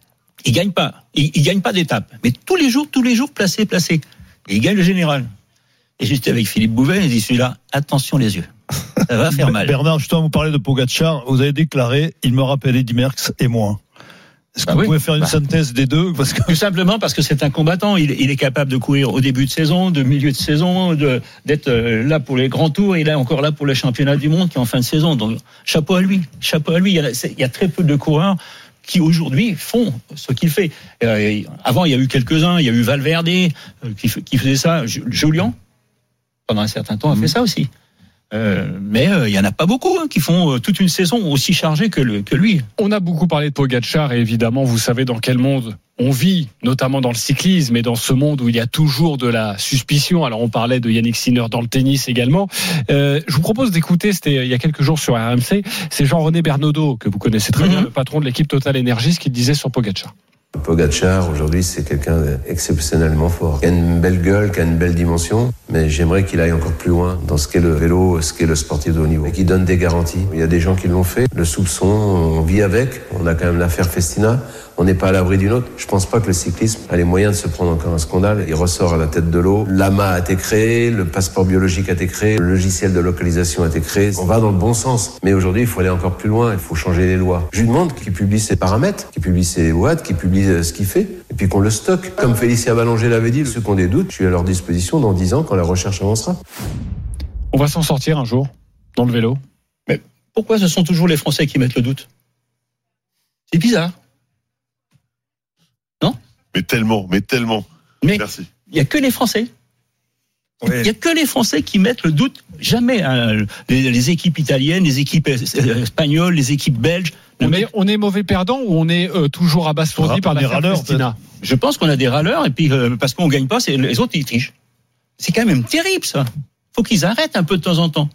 il gagne pas, il, il gagne pas d'étape, mais tous les jours, tous les jours, placé, placé. Et il gagne le général. Et juste avec Philippe Bouvet, il dit celui-là, attention les yeux, ça va faire mal.
Bernard, justement, vous parlez de Pogacar, vous avez déclaré, il me rappelle Eddy Merckx et moi. Est-ce que bah vous oui. pouvez faire une bah. synthèse des deux parce que...
Tout simplement parce que c'est un combattant, il, il est capable de courir au début de saison, de milieu de saison, de, d'être là pour les grands tours, et là encore là pour le championnat du monde qui est en fin de saison. Donc chapeau à lui, chapeau à lui. Il y a, il y a très peu de coureurs qui aujourd'hui font ce qu'il fait. Euh, avant, il y a eu quelques-uns, il y a eu Valverde euh, qui, qui faisait ça. Julian, pendant un certain temps, a fait mmh. ça aussi. Euh, mais euh, il y en a pas beaucoup hein, qui font euh, toute une saison aussi chargée que, le, que lui.
On a beaucoup parlé de Pogacar et évidemment, vous savez dans quel monde on vit, notamment dans le cyclisme et dans ce monde où il y a toujours de la suspicion. Alors on parlait de Yannick Sinner dans le tennis également. Euh, je vous propose d'écouter, c'était il y a quelques jours sur R M C, c'est Jean-René Bernaudot, que vous connaissez très mm-hmm. bien, le patron de l'équipe Total Energies, qui disait sur Pogacar.
Pogacar, aujourd'hui, c'est quelqu'un d'exceptionnellement fort, qui a une belle gueule, qui a une belle dimension, mais j'aimerais qu'il aille encore plus loin dans ce qu'est le vélo, ce qu'est le sportif de haut niveau, et qu'il donne des garanties. Il y a des gens qui l'ont fait. Le soupçon, on vit avec. On a quand même l'affaire Festina. On n'est pas à l'abri d'une autre. Je pense pas que le cyclisme a les moyens de se prendre encore un scandale. Il ressort à la tête de l'eau. L'A M A a été créé, le passeport biologique a été créé, le logiciel de localisation a été créé. On va dans le bon sens. Mais aujourd'hui, il faut aller encore plus loin. Il faut changer les lois. Je lui demande qu'il publie ses paramètres, qu'il publie ses watts, qu'il publie ce qu'il fait, et puis qu'on le stocke. Comme Félicia Ballanger l'avait dit, ceux qui ont des doutes, je suis à leur disposition dans dix ans quand la recherche avancera.
On va s'en sortir un jour, dans le vélo.
Mais pourquoi ce sont toujours les Français qui mettent le doute ? C'est bizarre. Non ?
Mais tellement, mais tellement.
Mais
merci.
Il n'y a que les Français. Il oui. n'y a que les Français qui mettent le doute. Jamais hein, les, les équipes italiennes, les équipes espagnoles, les équipes belges.
On est, on est mauvais perdant ou on est euh, toujours abasourdi par des râleurs, Christina ?
Je pense qu'on a des râleurs et puis euh, parce qu'on gagne pas, c'est, les autres ils trichent. C'est quand même terrible ça. Faut qu'ils arrêtent un peu de temps en temps.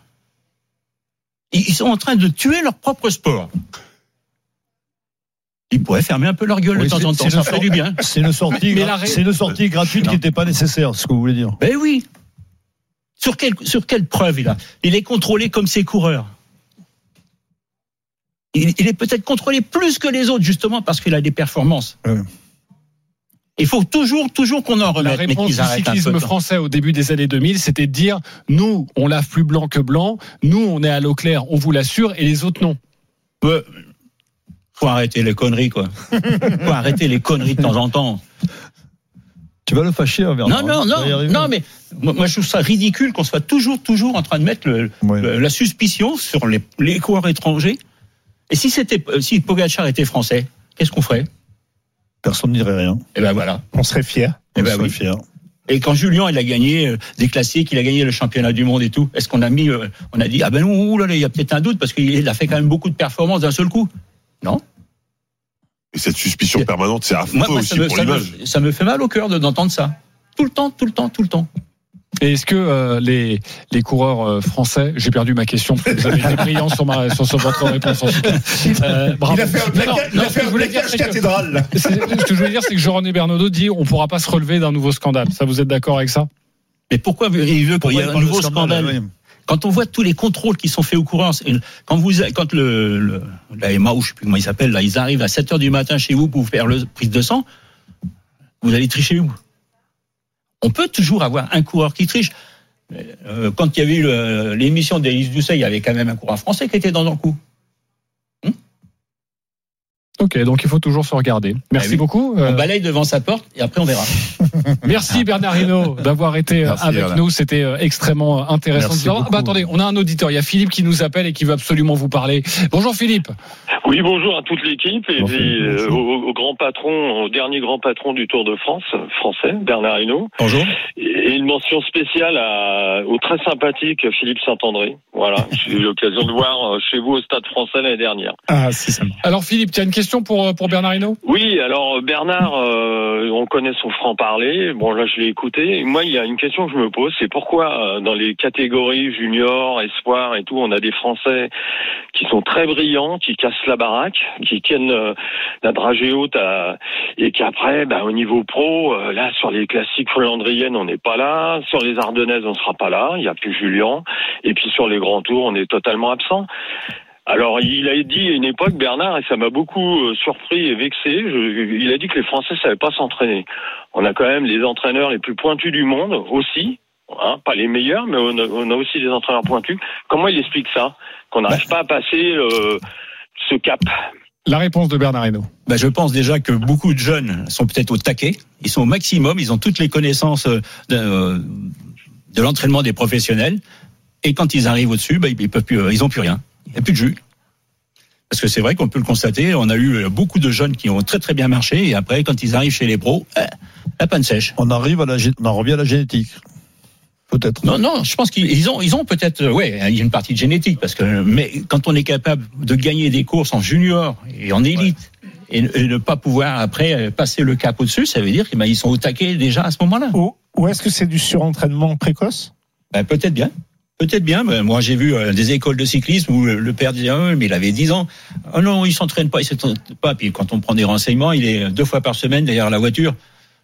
Ils, ils sont en train de tuer leur propre sport. Ils pourraient fermer un peu leur gueule oui, de temps en temps, ça ferait du bien.
C'est une sortie, mais la... c'est une sortie gratuite non. qui n'était pas nécessaire, ce que vous voulez dire.
Ben oui. Sur quelle, sur quelle preuve il a ? Il est contrôlé comme ses coureurs. Il, il est peut-être contrôlé plus que les autres, justement, parce qu'il a des performances. Oui. Il faut toujours, toujours qu'on en remette.
La réponse du cyclisme français au début des années deux mille, c'était de dire, nous, on lave plus blanc que blanc, nous, on est à l'eau claire, on vous l'assure, et les autres, non.
Euh, faut arrêter les conneries, quoi. Faut arrêter les conneries de temps en temps.
Tu vas le fâcher, hein, Bernard.
Non, non, non, non, mais moi, je trouve ça ridicule qu'on soit toujours, toujours en train de mettre le, ouais. le, la suspicion sur les, les coureurs étrangers. Et si c'était, si Pogacar était français, qu'est-ce qu'on ferait ?
Personne ne dirait rien.
Et ben voilà.
On serait fiers.
Et ben oui.
fiers.
Et quand Julien, il a gagné euh, des classiques, il a gagné le championnat du monde et tout, est-ce qu'on a mis, euh, on a dit, ah ben non, ouh là là, il y a peut-être un doute parce qu'il a fait quand même beaucoup de performances d'un seul coup. Non.
Et cette suspicion c'est... permanente, c'est affreux moi, moi, aussi
me,
pour
ça
l'image.
Me, ça me fait mal au cœur de, d'entendre ça. Tout le temps, tout le temps, tout le temps.
Et est-ce que euh, les les coureurs euh, français, j'ai perdu ma question parce que vous avez été brillant sur ma sur, sur votre réponse en tout cas.
Euh, bravo. Il a fait un plaquage, non, non, ce que cathédrale.
Que, ce que je voulais dire, c'est que Jean-René Bernaudot dit on pourra pas se relever d'un nouveau scandale. Ça, vous êtes d'accord avec ça ?
Mais pourquoi il veut qu'il y ait un nouveau scandale, scandale oui. Quand on voit tous les contrôles qui sont faits aux coureurs, quand vous quand le, le la E M A ou je sais plus comment ils s'appellent là, ils arrivent à sept heures du matin chez vous pour vous faire le prise de sang. Vous allez tricher où? On peut toujours avoir un coureur qui triche. Euh, quand il y avait eu le, l'émission d'Élise Doucet, il y avait quand même un coureur français qui était dans le coup.
Ok, donc il faut toujours se regarder. Merci ah oui. beaucoup.
On balaye devant sa porte et après on verra.
Merci Bernard Hinault d'avoir été Merci, avec Alain. nous. C'était extrêmement intéressant. Bah, attendez, on a un auditeur. Il y a Philippe qui nous appelle et qui veut absolument vous parler. Bonjour Philippe.
Oui, bonjour à toute l'équipe et bonjour, puis bonjour. Au, au grand patron, au dernier grand patron du Tour de France français, Bernard Hinault.
Bonjour.
Et une mention spéciale à, au très sympathique Philippe Saint-André. Voilà, j'ai eu l'occasion de voir chez vous au Stade Français l'année dernière.
Ah, c'est ça. Alors Philippe, tu as une question pour pour Bernard Hinault?
Oui, alors Bernard, euh, on connaît son franc-parler. Bon, là, je l'ai écouté. Moi, il y a une question que je me pose, c'est pourquoi euh, dans les catégories juniors, espoirs et tout, on a des Français qui sont très brillants, qui cassent la baraque, qui tiennent euh, la dragée haute, à, et qu'après, bah, au niveau pro, euh, là, sur les classiques flandriennes, on n'est pas là. Sur les Ardennaises, on sera pas là. Il n'y a plus Julien. Et puis sur les grands tours, on est totalement absent. Alors, il a dit à une époque, Bernard, et ça m'a beaucoup surpris et vexé, je, il a dit que les Français ne savaient pas s'entraîner. On a quand même les entraîneurs les plus pointus du monde aussi, hein, pas les meilleurs, mais on a, on a aussi des entraîneurs pointus. Comment il explique ça? Qu'on n'arrive pas à passer euh, ce cap?
La réponse de Bernard Hinault.
Ben, je pense déjà que beaucoup de jeunes sont peut-être au taquet, ils sont au maximum, ils ont toutes les connaissances de, de l'entraînement des professionnels, et quand ils arrivent au-dessus, ben, ils peuvent plus, ils ont plus rien. Il n'y a plus de jus. Parce que c'est vrai qu'on peut le constater, on a eu beaucoup de jeunes qui ont très très bien marché, et après, quand ils arrivent chez les pros, euh, la panne sèche.
On arrive à la, on en revient à la génétique. Peut-être.
Non, non, je pense qu'ils ont, ils ont peut-être, ouais, il y a une partie de génétique, parce que, mais quand on est capable de gagner des courses en junior et en élite, ouais. et, et ne pas pouvoir après passer le cap au-dessus, ça veut dire qu'ils ben, sont au taquet déjà à ce moment-là.
Ou, ou est-ce que c'est du surentraînement précoce?
Ben, peut-être bien. Peut-être bien, mais moi j'ai vu euh, des écoles de cyclisme où le père disait oh, mais il avait dix ans. Oh non, il s'entraîne pas, il s'entraîne pas. Puis quand on prend des renseignements, il est deux fois par semaine derrière la voiture.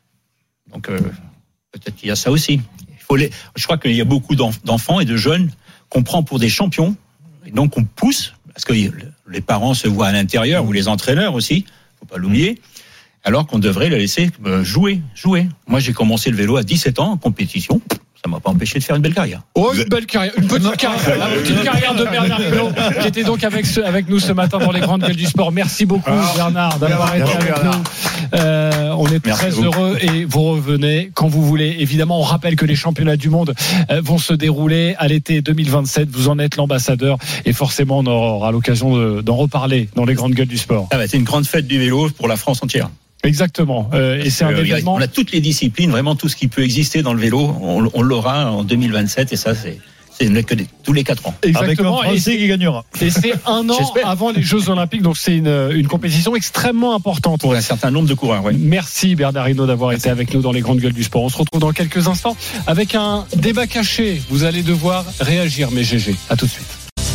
Donc euh, peut-être qu'il y a ça aussi. Il faut les... Je crois qu'il y a beaucoup d'enfants et de jeunes qu'on prend pour des champions, et donc on pousse parce que les parents se voient à l'intérieur ou les entraîneurs aussi, faut pas l'oublier. Alors qu'on devrait les laisser jouer, jouer. Moi j'ai commencé le vélo à dix-sept ans en compétition. Ça m'a pas empêché de faire une belle carrière.
Oh, une belle carrière, une petite carrière, la petite carrière de Bernard Hinault, qui était donc avec ce, avec nous ce matin dans les grandes gueules du sport. Merci beaucoup ah, Bernard d'avoir été avec Bernard. nous. Euh, on est Merci très heureux et vous revenez quand vous voulez. Évidemment, on rappelle que les championnats du monde vont se dérouler à l'été deux mille vingt-sept. Vous en êtes l'ambassadeur et forcément on aura l'occasion de, d'en reparler dans les grandes gueules du sport.
Ah bah, c'est une grande fête du vélo pour la France entière.
Exactement. Euh, et c'est un euh, événement.
On a toutes les disciplines, vraiment tout ce qui peut exister dans le vélo, on, on l'aura en deux mille vingt-sept et ça c'est. C'est que des, tous les quatre ans.
Exactement.
Avec un Français qui gagnera.
Et c'est un an J'espère. avant les Jeux Olympiques, donc c'est une, une compétition extrêmement importante
pour un certain nombre de coureurs. Oui.
Merci Bernard Hinault d'avoir Merci. été avec nous dans les grandes gueules du sport. On se retrouve dans quelques instants avec un débat caché. Vous allez devoir réagir, mes G G. À tout de suite.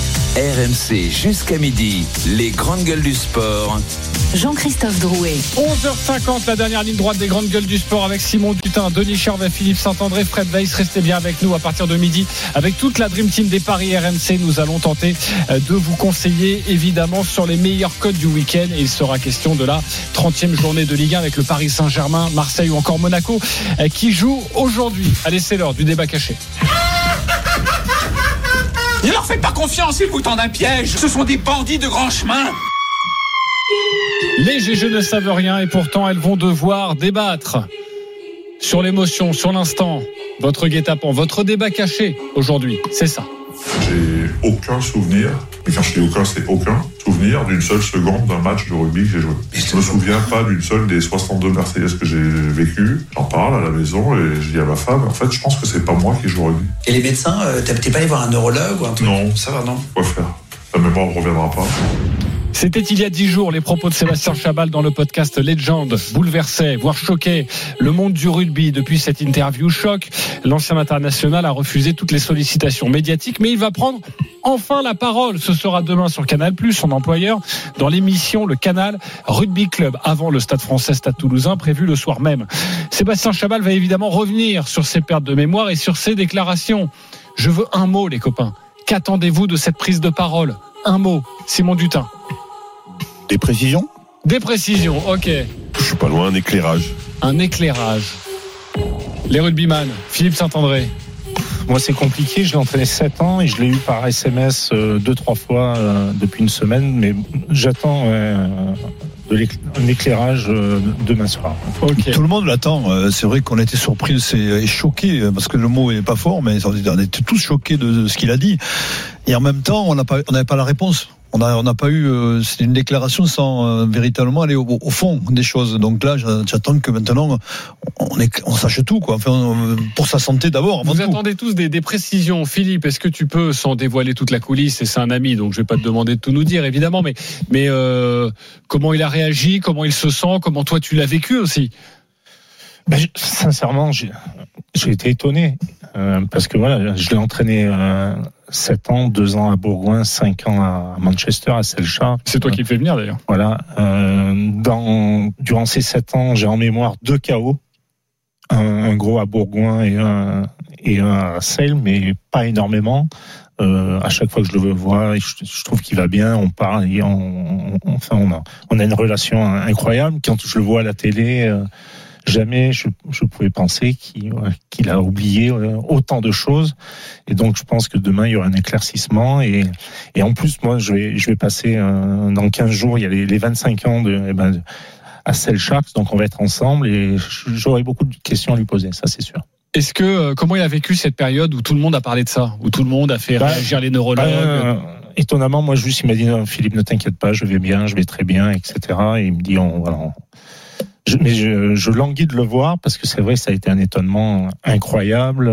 R M C jusqu'à midi, les grandes gueules du sport.
Jean-Christophe Drouet.
onze heures cinquante, la dernière ligne droite des grandes gueules du sport avec Simon Dutin, Denis Charvet, Philippe Saint-André, Fred Weiss. Restez bien avec nous à partir de midi. Avec toute la Dream Team des Paris R M C, nous allons tenter de vous conseiller évidemment sur les meilleurs codes du week-end. Et il sera question de la trentième journée de Ligue un avec le Paris Saint-Germain, Marseille ou encore Monaco qui joue aujourd'hui. Allez, c'est l'heure du débat caché.
Ne leur faites pas confiance, ils vous tendent un piège. Ce sont des bandits de grand chemin.
Les G G ne savent rien et pourtant elles vont devoir débattre sur l'émotion, sur l'instant. Votre guet-apens, votre débat caché aujourd'hui, c'est ça.
J'ai aucun souvenir, mais quand je dis aucun, c'est aucun souvenir d'une seule seconde d'un match de rugby que j'ai joué. Je me souviens pas d'une seule des soixante-deux Marseillaises que j'ai vécues. J'en parle à la maison et je dis à ma femme, en fait, je pense que c'est pas moi qui joue au rugby.
Et les médecins, euh, t'es pas allé voir un neurologue ou un truc?
Non.
Ça va, non?
Quoi faire? La mémoire ne reviendra pas.
C'était il y a dix jours, les propos de Sébastien Chabal dans le podcast Légende bouleversaient, voire choquaient le monde du rugby. Depuis cette interview choc, l'ancien international a refusé toutes les sollicitations médiatiques, mais il va prendre enfin la parole. Ce sera demain sur Canal+, son employeur, dans l'émission Le Canal Rugby Club, avant le Stade Français Stade Toulousain, prévu le soir même. Sébastien Chabal va évidemment revenir sur ses pertes de mémoire et sur ses déclarations. Je veux un mot, les copains. Qu'attendez-vous de cette prise de parole? Un mot, Simon Dutin.
Des précisions?
Des précisions, ok.
Je suis pas loin, un éclairage.
Un éclairage. Les rugbyman, Philippe Saint-André.
Moi, c'est compliqué. Je l'ai entraîné sept ans et je l'ai eu par S M S euh, deux, trois fois euh, depuis une semaine. Mais j'attends euh, de l'écla- un éclairage euh, demain soir.
Okay. Tout le monde l'attend. C'est vrai qu'on a été surpris et choqués, parce que le mot est pas fort, mais on était tous choqués de ce qu'il a dit. Et en même temps, on n'a pas, on n'avait pas la réponse. On n'a on n'a pas eu, euh, c'est une déclaration sans euh, véritablement aller au, au fond des choses. Donc là, j'attends que maintenant on, est, on sache tout, quoi. Enfin, on, pour sa santé d'abord.
Vous
tout.
attendez tous des, des précisions, Philippe. Est-ce que tu peux, sans dévoiler toute la coulisse, et c'est un ami, donc je vais pas te demander de tout nous dire, évidemment, mais mais euh, comment il a réagi, comment il se sent, comment toi tu l'as vécu aussi.
Ben, je, sincèrement, j'ai, j'ai été étonné euh, parce que voilà, je l'ai entraîné euh, sept ans, deux ans à Bourgoin, cinq ans à Manchester, à Selchar.
C'est toi qui le fais venir d'ailleurs.
Voilà. Euh, dans, durant ces sept ans, j'ai en mémoire deux K O, un, un gros à Bourgoin et un et un à Sale, mais pas énormément. Euh, à chaque fois que je le vois, je, je trouve qu'il va bien. On parle, et on, on, enfin, on a, on a une relation incroyable. Quand je le vois à la télé. Euh, Jamais je, je pouvais penser qu'il, qu'il a oublié autant de choses. Et donc, je pense que demain, il y aura un éclaircissement. Et, et en plus, moi, je vais, je vais passer euh, dans quinze jours, il y a les, les vingt-cinq ans de, eh ben, de, à Selchar. Donc, on va être ensemble et j'aurai beaucoup de questions à lui poser. Ça, c'est sûr.
Est-ce que, comment il a vécu cette période où tout le monde a parlé de ça, où tout le monde a fait bah, réagir les neurologues?
bah, Étonnamment, moi, juste, il m'a dit, Philippe, ne t'inquiète pas, je vais bien, je vais très bien, et cetera. Et il me dit, on, voilà, on, Je, mais je, je languis de le voir parce que c'est vrai, ça a été un étonnement incroyable.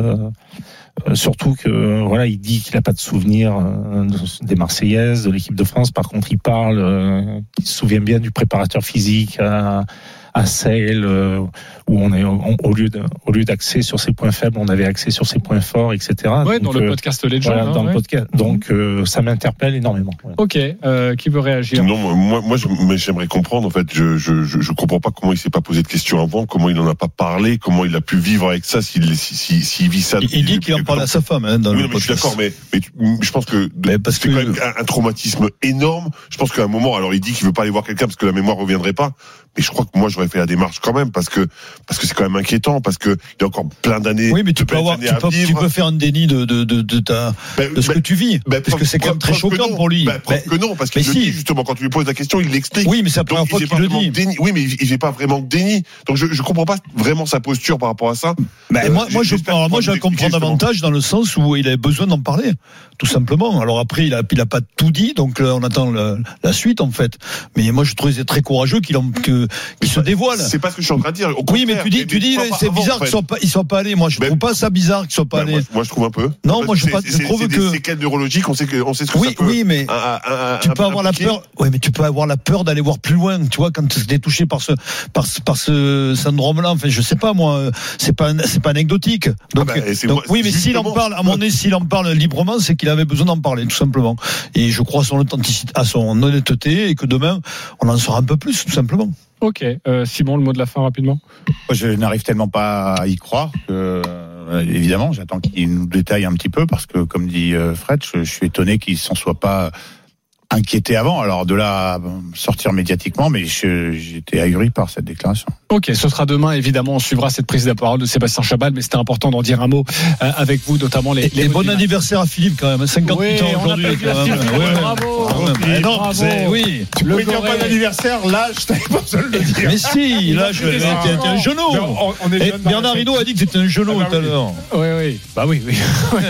Euh, surtout que voilà, il dit qu'il n'a pas de souvenir euh, des Marseillaises, de l'équipe de France. Par contre, il parle, euh, il se souvient bien du préparateur physique à, à Sale, euh, où on est on, au lieu de, au lieu d'axer sur ses points faibles, on avait axé sur ses points forts, et cetera.
Ouais,
donc,
dans le
euh,
podcast Legend.
Voilà,
hein,
dans
ouais.
le podcast. Donc, euh, ça m'interpelle énormément. Ouais.
Ok, euh, qui veut réagir?
Non, moi, moi, je, mais j'aimerais comprendre. En fait, je, je, je, je comprends pas comment il s'est pas posé de questions avant, comment il en a pas parlé, comment il a pu vivre avec ça, s'il, s'il, s'il, s'il vit ça.
Il, il dit qu'il en parle à sa femme, hein, dans
oui,
le
non, mais je suis d'accord, mais, mais je pense que
mais parce
c'est
que...
quand même un, un traumatisme énorme. Je pense qu'à un moment, alors il dit qu'il veut pas aller voir quelqu'un parce que la mémoire reviendrait pas. Mais je crois que moi j'aurais fait la démarche quand même parce que parce que c'est quand même inquiétant parce que il y a encore plein d'années.
Oui, mais tu peux avoir, tu peux, tu peux faire un déni de de de, de ta ben, de ce ben, que tu vis ben, parce preuve, que c'est quand même très choquant pour lui.
Ben, preuve ben, que non, parce qu'il le si. dit justement quand tu lui poses la question, il l'explique.
Oui, mais c'est la première fois qu'il le dit.
Déni. Oui, mais j'ai pas vraiment de déni. Donc je je comprends pas vraiment sa posture par rapport à ça.
Ben, euh, moi moi je alors, moi je la comprends davantage dans le sens où il avait besoin d'en parler, tout simplement. Alors après il a il a pas tout dit, donc là, on attend la, la suite en fait. Mais moi je trouvais c'est très courageux qu'il en que qu'il se dévoile.
C'est pas ce que je suis en train de dire. Au
oui, mais tu dis, tu dis, c'est bizarre qu'ils soient pas, ils soient pas allés. Moi, je
ben,
trouve pas ça bizarre qu'ils soient pas
ben,
allés.
Moi, moi, je trouve un peu.
Non, moi, je, pas, je trouve
c'est
que.
C'est des séquelles neurologiques. On sait que, on sait ce que
oui,
ça peut.
Oui, mais
un, un, un,
tu peux avoir
impliquer.
la peur. Oui, mais tu peux avoir la peur d'aller voir plus loin. Tu vois, quand tu es touché par ce, par ce, par ce syndrome-là. Enfin, je sais pas, moi, c'est pas, c'est pas anecdotique. Donc,
ah ben, c'est,
donc
c'est
oui, mais s'il en parle, à mon avis, s'il en parle librement, c'est qu'il avait besoin d'en parler, tout simplement. Et je crois à son authenticité, à son honnêteté, et que demain, on en saura un peu plus, tout simplement.
Ok, euh, Simon, le mot de la fin rapidement.
Je n'arrive tellement pas à y croire que, euh, évidemment, j'attends qu'il nous détaille un petit peu parce que, comme dit euh, Fred, je, je suis étonné qu'il s'en soit pas inquiété avant. Alors de là à sortir médiatiquement, mais je, j'étais ahuri par cette déclaration.
Ok, ce sera demain, évidemment, on suivra cette prise de parole de Sébastien Chabal, mais c'était important d'en dire un mot euh, avec vous, notamment les...
les et bon anniversaire à Philippe quand même, cinquante-huit oui, ans aujourd'hui. Quand même.
Philippe, ouais, bravo, bravo,
ouais, non,
bravo.
C'est, oui.
Tu pouvais dire pas d'anniversaire, là, je t'avais pas besoin de le dire.
Mais si, là, je c'était un genou. On, on est Bernard Hinault a dit que c'était un genou tout à l'heure.
Oui, oui, bah oui, oui.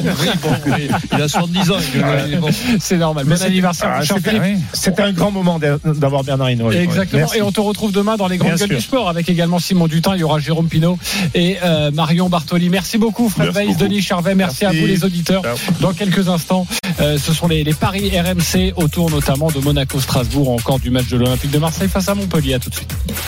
Il a soixante-dix ans.
C'est normal. Bon anniversaire, cher Philippe.
C'était un grand moment d'avoir Bernard Hinault.
Exactement, et on te retrouve demain dans les grandes gueules du sport avec également Simon Dutin. Il y aura Jérôme Pinault et euh, Marion Bartoli. Merci beaucoup Fred Weiss, Denis Charvet. Merci, merci à vous les auditeurs. Ciao. Dans quelques instants, euh, ce sont les, les paris R M C autour notamment de Monaco-Strasbourg, encore du match de l'Olympique de Marseille face à Montpellier. À tout de suite.